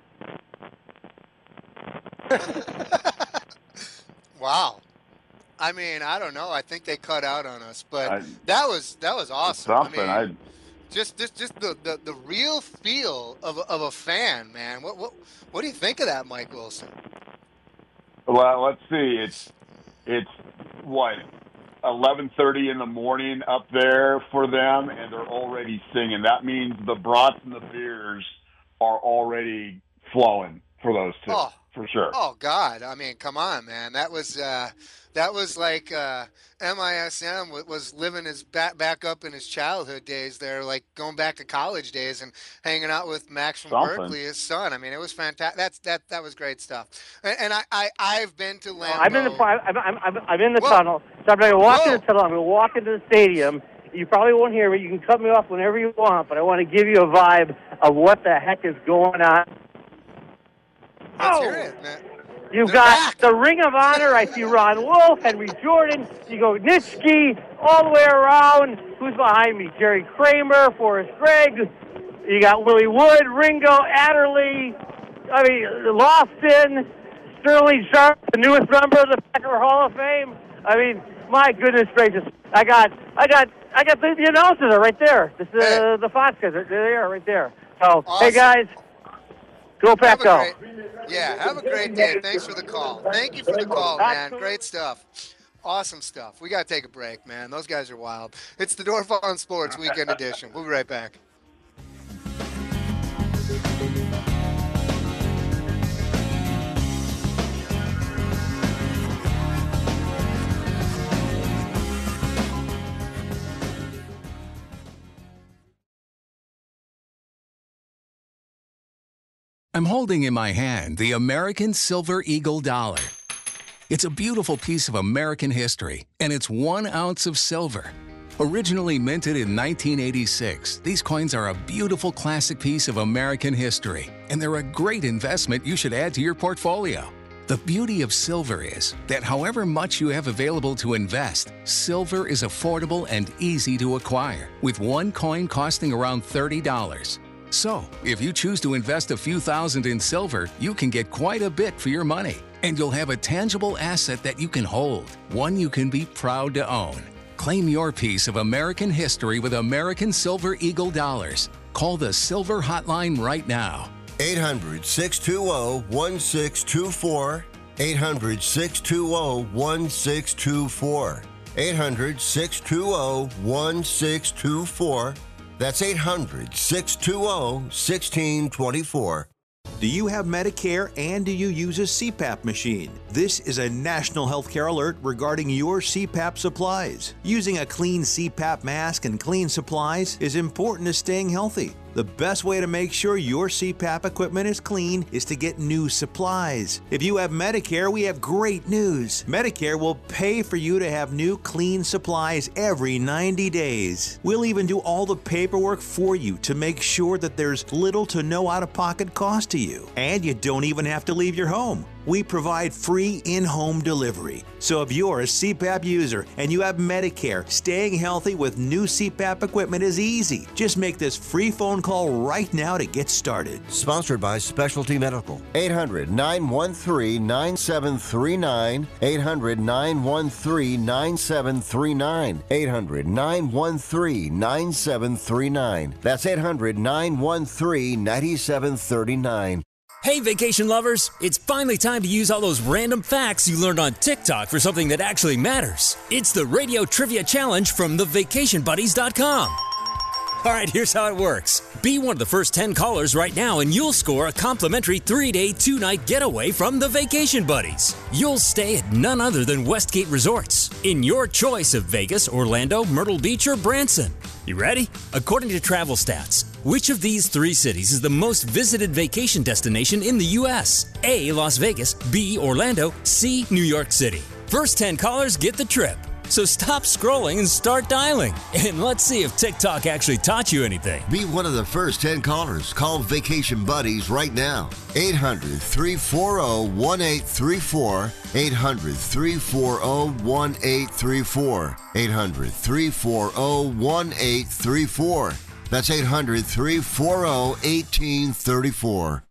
Wow. I mean, I don't know. I think they cut out on us, but I- that was that was awesome. Something. I I, mean, just just just the, the, the real feel of a- of a fan, man. What what what do you think of that, Mike Wilson? well, let's see. It's it's what eleven thirty in the morning up there for them, and they're already singing. That means the brats and the beers are already flowing for those two, Oh. for sure. Oh God! I mean, come on, man. That was uh, that was like uh, M I S M w- was living his back back up in his childhood days. There, like going back to college days and hanging out with Max from Something. Berkeley, his son. I mean, it was fantastic. That's that that was great stuff. And, and I, I I've been to Lambeau. I'm in the I'm, I'm, I'm, I'm in the Whoa. tunnel. So I'm going to walk Whoa. in the tunnel. I'm going to walk into the stadium. You probably won't hear me. You can cut me off whenever you want, but I want to give you a vibe of what the heck is going on. Let's Oh. hear it, man. You've They're got back. the Ring of Honor. I see Ron Wolf, Henry Jordan. You go Nitschke all the way around. Who's behind me? Jerry Kramer, Forrest Gregg. You got Willie Wood, Ringo, Adderley. I mean, Lofton, Sterling Sharp, the newest member of the Packer Hall of Fame. I mean, my goodness gracious! I got, I got, I got the, the announcers are right there. This is uh, the Fox guys. They're, they're there, right there. So, Awesome. hey guys, go Pack Have go. a great, yeah, have a great day. Thanks for the call. Thank you for the call, man. Great stuff. Awesome stuff. We got to take a break, man. Those guys are wild. It's the Dorf on Sports Weekend Edition. We'll be right back. I'm holding in my hand the American Silver Eagle Dollar. It's a beautiful piece of American history, and it's one ounce of silver. Originally minted in nineteen eighty-six, these coins are a beautiful classic piece of American history, and they're a great investment you should add to your portfolio. The beauty of silver is that however much you have available to invest, silver is affordable and easy to acquire, with one coin costing around thirty dollars. So, if you choose to invest a few thousand in silver, you can get quite a bit for your money. And you'll have a tangible asset that you can hold, one you can be proud to own. Claim your piece of American history with American Silver Eagle dollars. Call the Silver Hotline right now. eight hundred, six two zero, one six two four. eight hundred, six two zero, one six two four. eight hundred, six two zero, one six two four. That's eight hundred, six two zero, one six two four. Do you have Medicare and do you use a C PAP machine? This is a national healthcare alert regarding your C PAP supplies. Using a clean C PAP mask and clean supplies is important to staying healthy. The best way to make sure your C PAP equipment is clean is to get new supplies. If you have Medicare, we have great news. Medicare will pay for you to have new clean supplies every ninety days. We'll even do all the paperwork for you to make sure that there's little to no out-of-pocket cost to you. And you don't even have to leave your home. We provide free in-home delivery. So if you're a C PAP user and you have Medicare, staying healthy with new C PAP equipment is easy. Just make this free phone call right now to get started. Sponsored by Specialty Medical. eight hundred, nine one three, nine seven three nine. eight hundred, nine one three, nine seven three nine. eight hundred, nine one three, nine seven three nine. That's eight hundred, nine one three, nine seven three nine. Hey, vacation lovers! It's finally time to use all those random facts you learned on TikTok for something that actually matters. It's the Radio Trivia Challenge from the vacation buddies dot com. All right, here's how it works. Be one of the first ten callers right now and you'll score a complimentary three-day, two-night getaway from the Vacation Buddies. You'll stay at none other than Westgate Resorts, in your choice of Vegas, Orlando, Myrtle Beach, or Branson. You ready? According to Travel Stats, which of these three cities is the most visited vacation destination in the U S? A, Las Vegas, B, Orlando, C, New York City. First ten callers get the trip. So stop scrolling and start dialing. And let's see if TikTok actually taught you anything. Be one of the first ten callers. Call Vacation Buddies right now. eight hundred, three four zero, one eight three four. eight hundred, three four zero, one eight three four. eight hundred, three four zero, one eight three four. That's eight hundred, three four zero, one eight three four.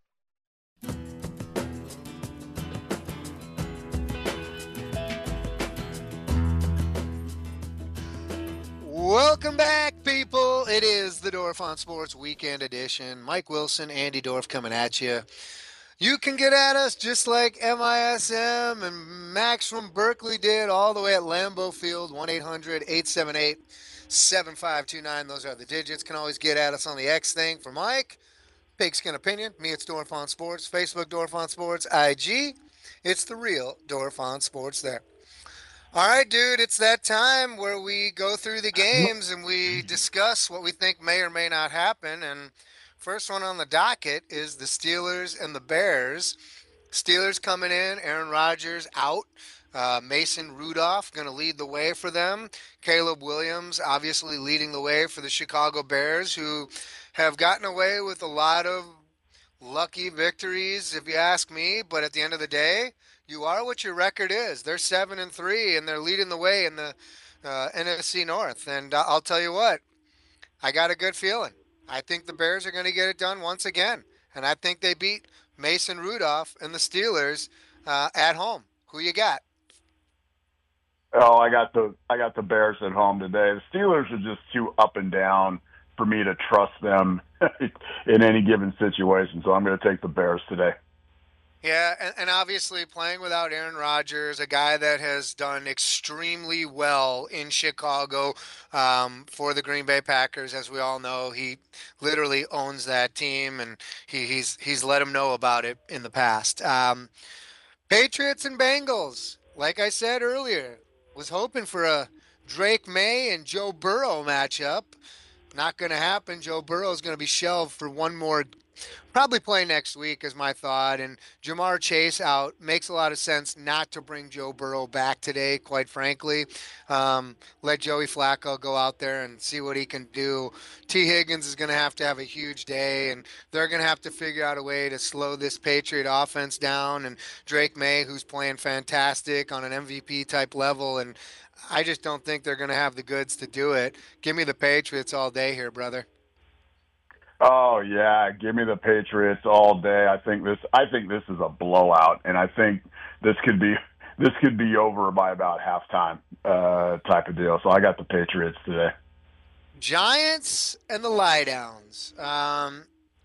Welcome back, people. It is the Dorf on Sports Weekend Edition. Mike Wilson, Andy Dorf coming at you. You can get at us just like M I S M and Max from Berkeley did all the way at Lambeau Field, one eight hundred, eight seven eight, seven five two nine. Those are the digits. Can always get at us on the X thing. For Mike, Pigskin Opinion. Me, it's Dorf on Sports. Facebook, Dorf on Sports. I G, it's the real Dorf on Sports there. All right, dude, it's that time where we go through the games and we discuss what we think may or may not happen. And first one on the docket is the Steelers and the Bears. Steelers coming in, Aaron Rodgers out. Uh, Mason Rudolph going to lead the way for them. Caleb Williams obviously leading the way for the Chicago Bears, who have gotten away with a lot of lucky victories, if you ask me. But at the end of the day, you are what your record is. They're seven and three, and they're leading the way in the uh, N F C North. And uh, I'll tell you what, I got a good feeling. I think the Bears are going to get it done once again, and I think they beat Mason Rudolph and the Steelers uh, at home. Who you got? Oh, I got the I got the Bears at home today. The Steelers are just too up and down for me to trust them in any given situation, so I'm going to take the Bears today. Yeah, and, and obviously playing without Aaron Rodgers, a guy that has done extremely well in Chicago um, for the Green Bay Packers, as we all know. He literally owns that team, and he, he's he's let him know about it in the past. Um, Patriots and Bengals, like I said earlier, was hoping for a Drake May and Joe Burrow matchup. Not going to happen. Joe Burrow is going to be shelved for one more Probably play next week is my thought. And Jamar Chase out. Makes a lot of sense not to bring Joe Burrow back today, quite frankly. Um, let Joey Flacco go out there and see what he can do. T. Higgins is going to have to have a huge day, and they're going to have to figure out a way to slow this Patriot offense down. And Drake May, who's playing fantastic on an M V P-type level, and I just don't think they're going to have the goods to do it. Give me the Patriots all day here, brother. Oh yeah, give me the Patriots all day. I think this. I think this is a blowout, and I think this could be this could be over by about halftime, uh, type of deal. So I got the Patriots today. Giants and the Lie-Downs. Um,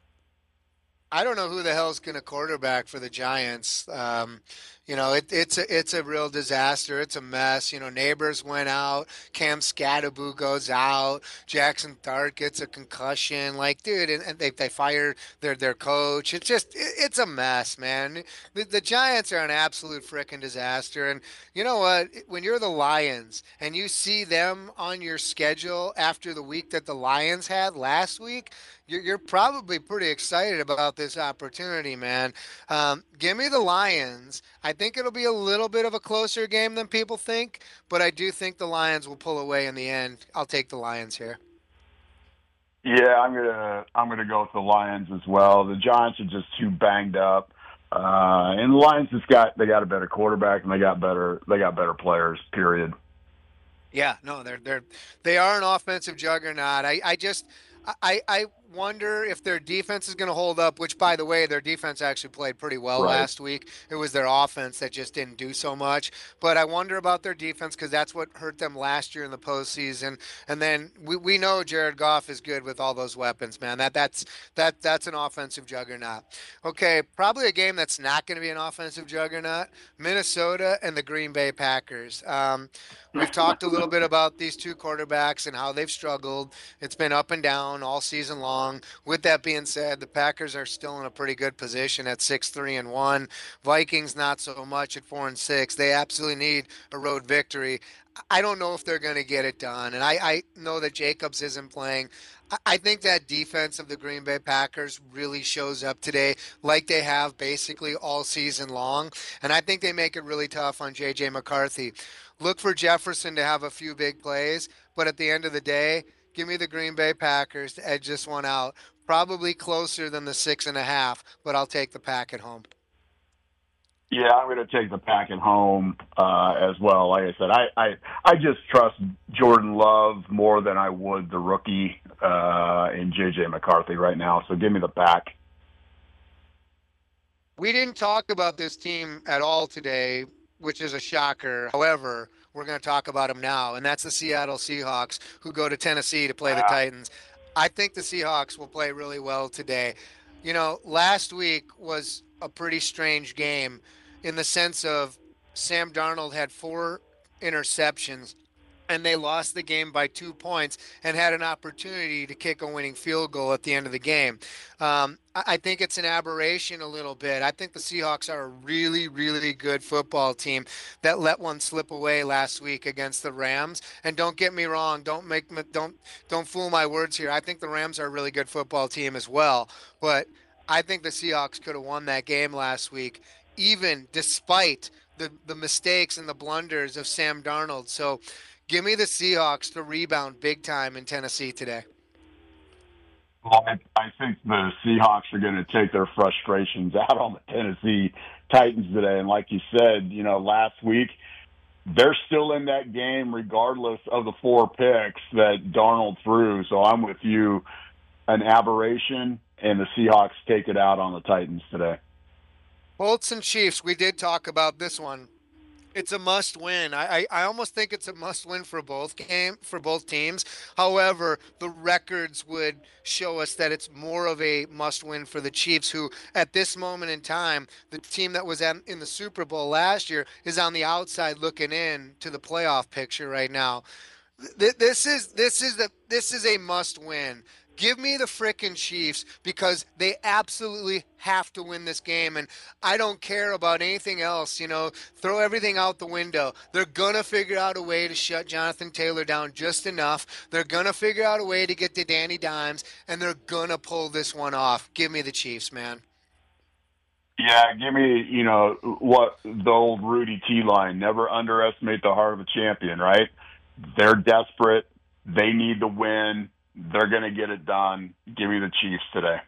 I don't know who the hell's going to quarterback for the Giants. Um, you know, it, it's a it's a real disaster. It's a mess. You know, Neighbors went out. Cam Scatteraboo goes out. Jackson Dart gets a concussion. Like, dude, and, and they they fired their their coach. It's just it, it's a mess, man. The, the Giants are an absolute freaking disaster. And you know what? When you're the Lions and you see them on your schedule after the week that the Lions had last week, you're, you're probably pretty excited about this opportunity, man. Um, give me the Lions. I think it'll be a little bit of a closer game than people think, but I do think the Lions will pull away in the end. I'll take the Lions here. Yeah, I'm gonna I'm gonna go with the Lions as well. The Giants are just too banged up. Uh, Uh, and the Lions just got they got a better quarterback and they got better they got better players. Period. Yeah, no, they're they're they are an offensive juggernaut. I I just I I wonder if their defense is going to hold up, which, by the way, their defense actually played pretty well Right. last week. It was their offense that just didn't do so much. But I wonder about their defense because that's what hurt them last year in the postseason. And then we, we know Jared Goff is good with all those weapons, man. That that's that that's an offensive juggernaut. Okay, probably a game that's not going to be an offensive juggernaut, Minnesota and the Green Bay Packers. Um, we've talked a little bit about these two quarterbacks and how they've struggled. It's been up and down all season long. With that being said, the Packers are still in a pretty good position at six three and one. Vikings not so much at four and six. They absolutely need a road victory. I don't know if they're going to get it done, and I, I know that Jacobs isn't playing. I, I think that defense of the Green Bay Packers really shows up today, like they have basically all season long, and I think they make it really tough on J J McCarthy. Look for Jefferson to have a few big plays, but at the end of the day, give me the Green Bay Packers to edge this one out. Probably closer than the six and a half, but I'll take the Pack at home. Yeah, I'm going to take the Pack at home uh, as well. Like I said, I, I I just trust Jordan Love more than I would the rookie uh, in J J McCarthy right now. So give me the Pack. We didn't talk about this team at all today, which is a shocker. However, we're going to talk about them now, and that's the Seattle Seahawks, who go to Tennessee to play the Titans. I think the Seahawks will play really well today. You know, last week was a pretty strange game in the sense of Sam Darnold had four interceptions, and they lost the game by two points and had an opportunity to kick a winning field goal at the end of the game. Um, I think it's an aberration a little bit. I think the Seahawks are a really, really good football team that let one slip away last week against the Rams. And don't get me wrong, don't make me, don't don't fool my words here. I think the Rams are a really good football team as well. But I think the Seahawks could have won that game last week, even despite the the mistakes and the blunders of Sam Darnold. So give me the Seahawks to rebound big time in Tennessee today. Well, I, I think the Seahawks are going to take their frustrations out on the Tennessee Titans today. And like you said, you know, last week, they're still in that game regardless of the four picks that Darnold threw. So I'm with you, an aberration, and the Seahawks take it out on the Titans today. Colts and Chiefs, we did talk about this one. It's a must-win. I, I I almost think it's a must-win for both game for both teams. However, the records would show us that it's more of a must-win for the Chiefs, who at this moment in time, the team that was at, in the Super Bowl last year, is on the outside looking in to the playoff picture right now. Th- This is this is the this is a must-win. Give me the frickin' Chiefs because they absolutely have to win this game, and I don't care about anything else. You know, throw everything out the window. They're gonna figure out a way to shut Jonathan Taylor down just enough. They're gonna figure out a way to get to Danny Dimes, and they're gonna pull this one off. Give me the Chiefs, man. Yeah, give me, you know, what the old Rudy T line, never underestimate the heart of a champion, right? They're desperate. They need to win. They're going to get it done. Give me the Chiefs today.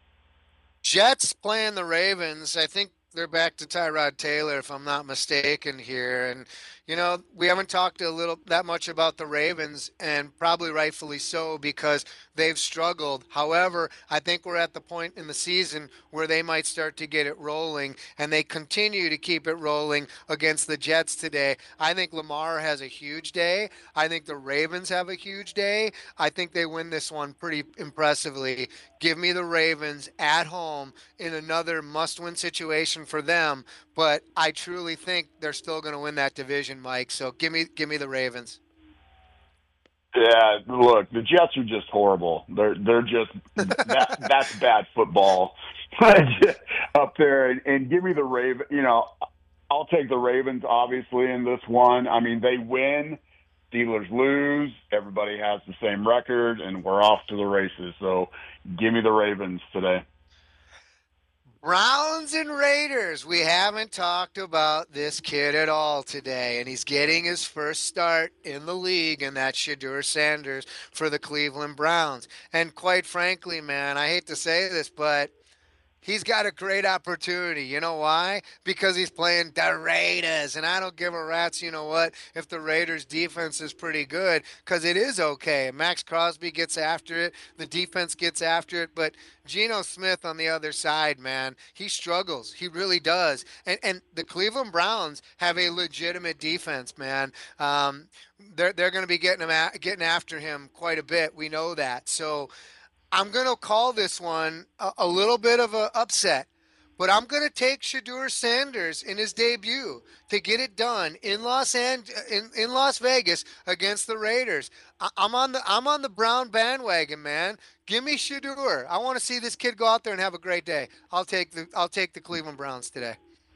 Jets playing the Ravens. I think they're back to Tyrod Taylor, if I'm not mistaken here. And, you know, we haven't talked a little that much about the Ravens, and probably rightfully so because they've struggled. However, I think we're at the point in the season where they might start to get it rolling, and they continue to keep it rolling against the Jets today. I think Lamar has a huge day. I think the Ravens have a huge day. I think they win this one pretty impressively. Give me the Ravens at home in another must-win situation for them, but I truly think they're still going to win that division, Mike. So give me give me the Ravens. Yeah, look, the Jets are just horrible. They're they're just that that's bad football up there. And, and give me the Raven. You know, I'll take the Ravens obviously in this one. I mean, they win, Steelers lose. Everybody has the same record, and we're off to the races. So give me the Ravens today. Browns and Raiders. We haven't talked about this kid at all today, and he's getting his first start in the league, and that's Shedeur Sanders for the Cleveland Browns. And quite frankly, man, I hate to say this, but He's got a great opportunity. You know why? Because he's playing the Raiders. And I don't give a rat's, you know what, if the Raiders' defense is pretty good, because it is okay. Max Crosby gets after it. The defense gets after it. But Geno Smith on the other side, man, he struggles. He really does. And and the Cleveland Browns have a legitimate defense, man. Um, they're they're going to be getting him at, getting after him quite a bit. We know that. So I'm going to call this one a, a little bit of an upset, but I'm going to take Shedeur Sanders in his debut to get it done in Los An- in, in Las Vegas against the Raiders. I, I'm on the I'm on the Brown bandwagon, man. Give me Shedeur. I want to see this kid go out there and have a great day. I'll take the I'll take the Cleveland Browns today.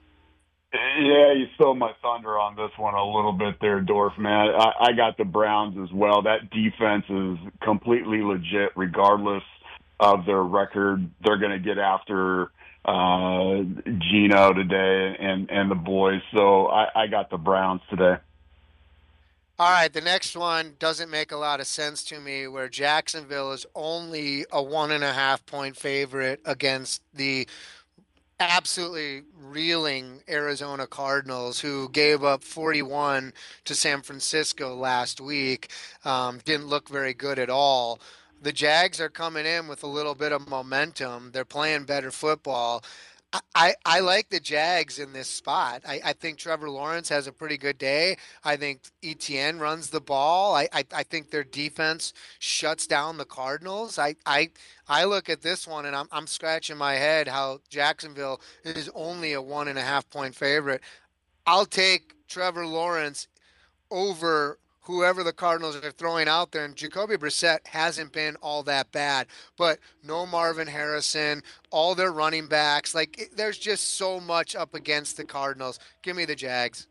Yeah, you stole my thunder on this one a little bit there, Dorf, man. I, I got the Browns as well. That defense is completely legit regardless of their record. They're going to get after uh, Geno today and, and the boys. So I, I got the Browns today. All right, the next one doesn't make a lot of sense to me, where Jacksonville is only a one and a half point favorite against the absolutely reeling Arizona Cardinals, who gave up forty-one to San Francisco last week. Um, didn't look very good at all. The Jags are coming in with a little bit of momentum. They're playing better football. I, I, I like the Jags in this spot. I, I think Trevor Lawrence has a pretty good day. I think Etienne runs the ball. I, I, I think their defense shuts down the Cardinals. I, I I look at this one and I'm I'm scratching my head how Jacksonville is only a one and a half point favorite. I'll take Trevor Lawrence over whoever the Cardinals are throwing out there. And Jacoby Brissett hasn't been all that bad, but no Marvin Harrison, all their running backs. Like, it, there's just so much up against the Cardinals. Give me the Jags.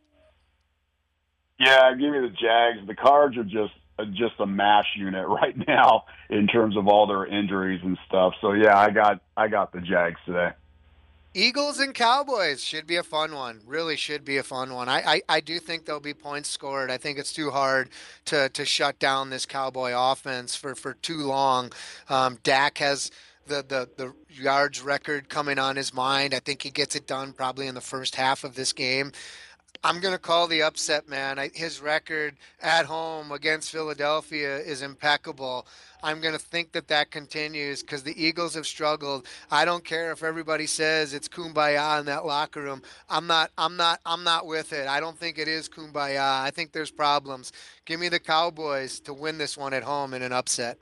Yeah, give me the Jags. The Cards are just just a mash unit right now in terms of all their injuries and stuff. So yeah, I got I got the Jags today. Eagles and Cowboys should be a fun one. Really should be a fun one. I, I, I do think there'll be points scored. I think it's too hard to to shut down this Cowboy offense for, for too long. Um, Dak has the, the, the yards record coming on his mind. I think he gets it done probably in the first half of this game. I'm going to call the upset, man. I, his record at home against Philadelphia is impeccable. I'm going to think that that continues because the Eagles have struggled. I don't care if everybody says it's kumbaya in that locker room. I'm not, I'm not, I'm not with it. I don't think it is kumbaya. I think there's problems. Give me the Cowboys to win this one at home in an upset.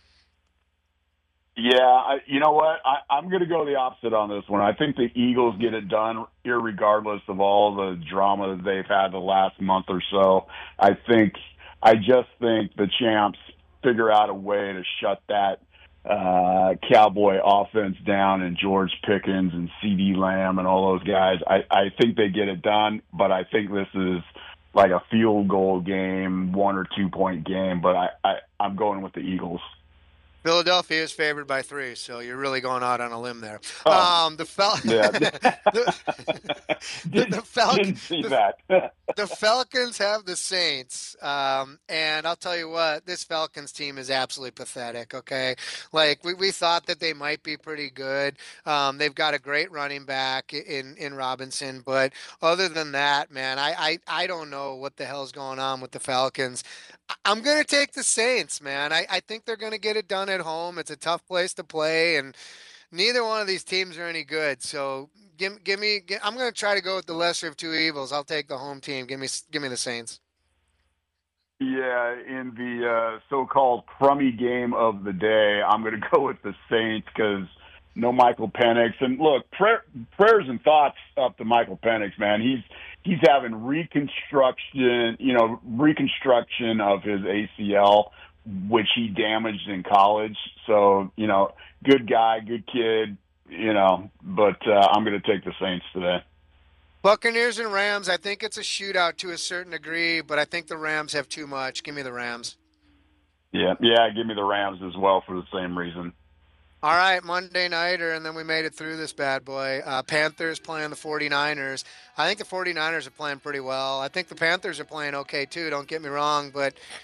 Yeah, I, you know what? I, I'm going to go the opposite on this one. I think the Eagles get it done irregardless of all the drama that they've had the last month or so. I think, I just think the champs figure out a way to shut that uh, Cowboy offense down, and George Pickens and CeeDee Lamb and all those guys. I, I think they get it done, but I think this is like a field goal game, one or two point game, but I, I, I'm going with the Eagles. Philadelphia is favored by three, so you're really going out on a limb there. Oh, um, the, Fal- yeah. the, the, the, Fal- Didn't see the, that. the Falcons have the Saints, um, and I'll tell you what, this Falcons team is absolutely pathetic, okay? Like, we, we thought that they might be pretty good. Um, they've got a great running back in, in Robinson, but other than that, man, I, I, I don't know what the hell's going on with the Falcons. I'm going to take the Saints, man. I, I think they're going to get it done at home. It's a tough place to play, and neither one of these teams are any good. So give, give me. Give, I'm going to try to go with the lesser of two evils. I'll take the home team. Give me, give me the Saints. Yeah, in the uh, so-called crummy game of the day, I'm going to go with the Saints because no Michael Penix. And look, prayer, prayers and thoughts up to Michael Penix, man. He's he's having reconstruction, you know, reconstruction of his A C L, which he damaged in college. So, you know, good guy, good kid, you know, but uh, I'm going to take the Saints today. Buccaneers and Rams, I think it's a shootout to a certain degree, but I think the Rams have too much. Give me the Rams. Yeah, yeah, give me the Rams as well for the same reason. All right, Monday nighter, and then we made it through this bad boy. Uh, Panthers playing the 49ers. I think the 49ers are playing pretty well. I think the Panthers are playing okay, too. Don't get me wrong, but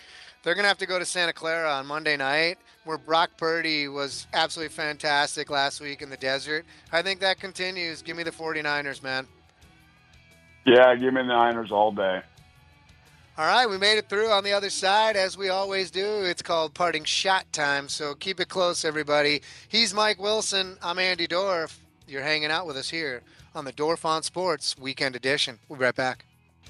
they're going to have to go to Santa Clara on Monday night, where Brock Purdy was absolutely fantastic last week in the desert. I think that continues. Give me the 49ers, man. Yeah, give me the Niners all day. All right, we made it through on the other side, as we always do. It's called parting shot time, so keep it close, everybody. He's Mike Wilson. I'm Andy Dorf. You're hanging out with us here on the Dorf on Sports Weekend Edition. We'll be right back.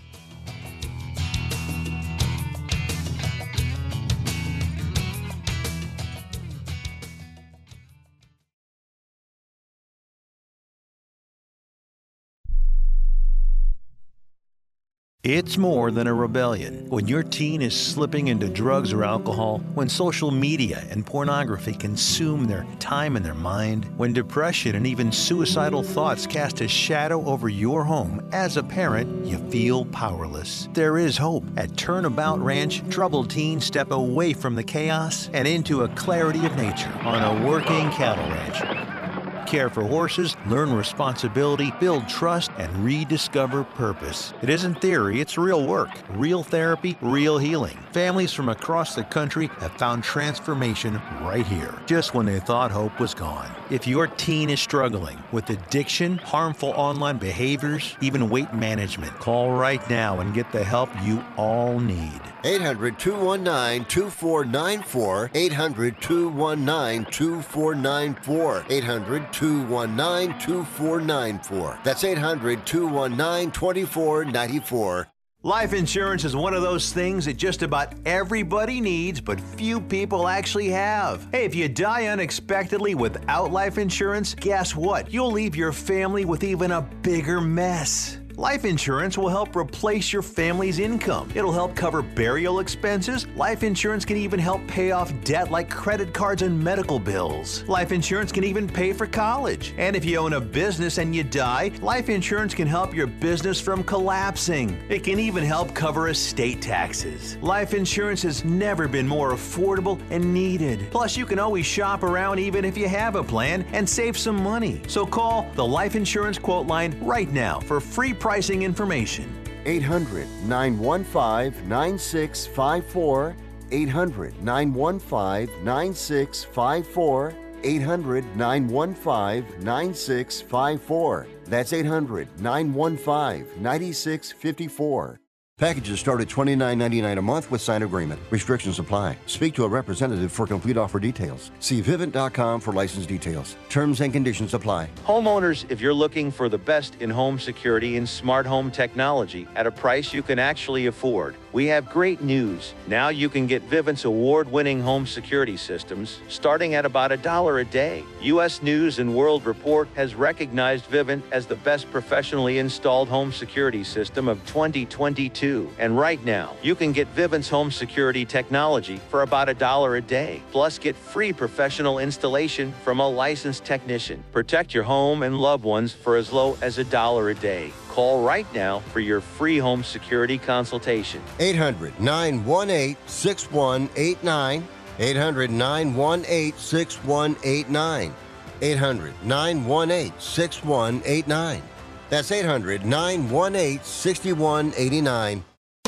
It's more than a rebellion. When your teen is slipping into drugs or alcohol, when social media and pornography consume their time and their mind, when depression and even suicidal thoughts cast a shadow over your home, as a parent, you feel powerless. There is hope. At Turnabout Ranch, troubled teens step away from the chaos and into a clarity of nature on a working cattle ranch. Care for horses, learn responsibility, build trust, and rediscover purpose. It isn't theory, it's real work, real therapy, real healing. Families from across the country have found transformation right here, just when they thought hope was gone. If your teen is struggling with addiction, harmful online behaviors, even weight management, call right now and get the help you all need. eight hundred, two one nine, two four nine four. eight hundred, two one nine, two four nine four. eight hundred, two one nine, two four nine four. That's eight hundred, two one nine, two four nine four. Life insurance is one of those things that just about everybody needs, but few people actually have. Hey, if you die unexpectedly without life insurance, guess what? You'll leave your family with even a bigger mess. Life insurance will help replace your family's income. It'll help cover burial expenses. Life insurance can even help pay off debt like credit cards and medical bills. Life insurance can even pay for college. And if you own a business and you die, life insurance can help your business from collapsing. It can even help cover estate taxes. Life insurance has never been more affordable and needed. Plus, you can always shop around even if you have a plan and save some money. So call the Life Insurance Quote Line right now for free pricing information. eight hundred, nine one five, nine six five four. eight hundred, nine one five, nine six five four. eight hundred, nine one five, nine six five four. That's eight hundred, nine one five, nine six five four. Packages start at twenty-nine ninety-nine a month with sign agreement. Restrictions apply. Speak to a representative for complete offer details. See Vivint dot com for license details. Terms and conditions apply. Homeowners, if you're looking for the best in home security and smart home technology at a price you can actually afford, we have great news. Now you can get Vivint's award-winning home security systems starting at about a dollar a day. U S News and World Report has recognized Vivint as the best professionally installed home security system of twenty twenty-two. And right now, you can get Vivint's home security technology for about a dollar a day. Plus, get free professional installation from a licensed technician. Protect your home and loved ones for as low as a dollar a day. Call right now for your free home security consultation. eight hundred, nine one eight, six one eight nine. eight hundred, nine one eight, six one eight nine. eight hundred, nine one eight, six one eight nine. That's eight hundred, nine one eight, six one eight nine.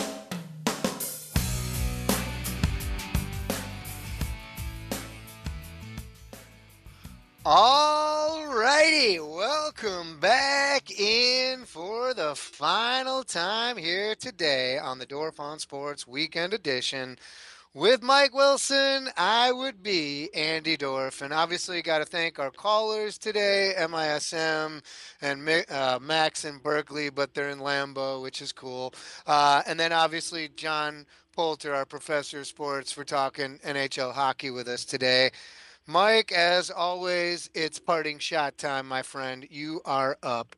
All righty, welcome back in for the final time here today on the Dorf on Sports Weekend Edition. With Mike Wilson, I would be Andy Dorf. And obviously, got to thank our callers today, M I S M and uh, Max in Berkeley, but they're in Lambeau, which is cool. Uh, and then obviously, John Poulter, our professor of sports, for talking N H L hockey with us today. Mike, as always, it's parting shot time, my friend. You are up.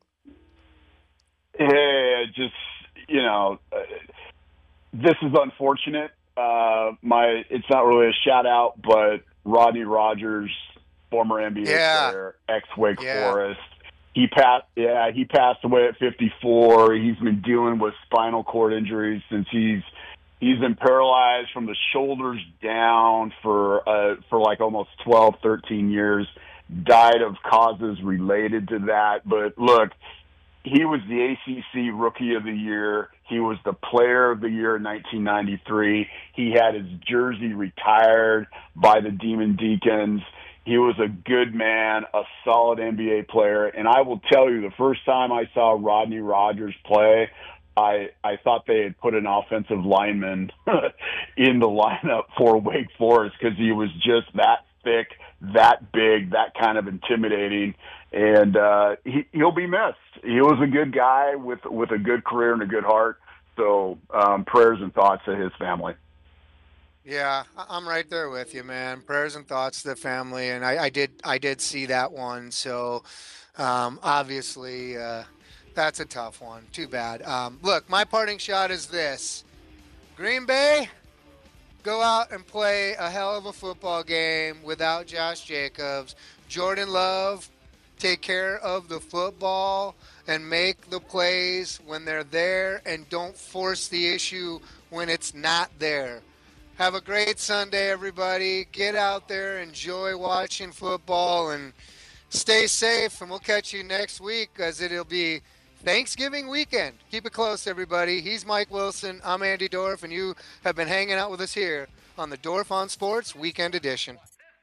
Hey, just, you know, uh, this is unfortunate. Uh, my it's not really a shout out, but Rodney Rogers, former N B A yeah. player, ex Wake yeah. Forest, he passed. Yeah, he passed away at fifty-four. He's been dealing with spinal cord injuries since he's he's been paralyzed from the shoulders down for uh, for like almost twelve, thirteen years. Died of causes related to that. But look, he was the A C C Rookie of the Year. He was the player of the year in nineteen ninety-three. He had his jersey retired by the Demon Deacons. He was a good man, a solid N B A player. And I will tell you, the first time I saw Rodney Rogers play, I, I thought they had put an offensive lineman in the lineup for Wake Forest because he was just that thick, that big, that kind of intimidating. And uh, he, he'll be missed. He was a good guy with, with a good career and a good heart. So um, prayers and thoughts to his family. Yeah, I'm right there with you, man. Prayers and thoughts to the family, and I, I did I did see that one. So um, obviously uh, that's a tough one. Too bad. Um, look, my parting shot is this: Green Bay, go out and play a hell of a football game without Josh Jacobs. Jordan Love, take care of the football and make the plays when they're there, and don't force the issue when it's not there. Have a great Sunday, everybody. Get out there, enjoy watching football, and stay safe. And we'll catch you next week as it'll be Thanksgiving weekend. Keep it close, everybody. He's Mike Wilson. I'm Andy Dorff, and you have been hanging out with us here on the Dorff on Sports Weekend Edition.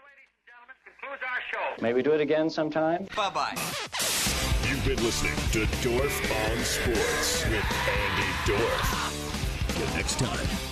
Maybe do it again sometime. Bye-bye. You've been listening to Dorff on Sports with Andy Dorff. Till next time.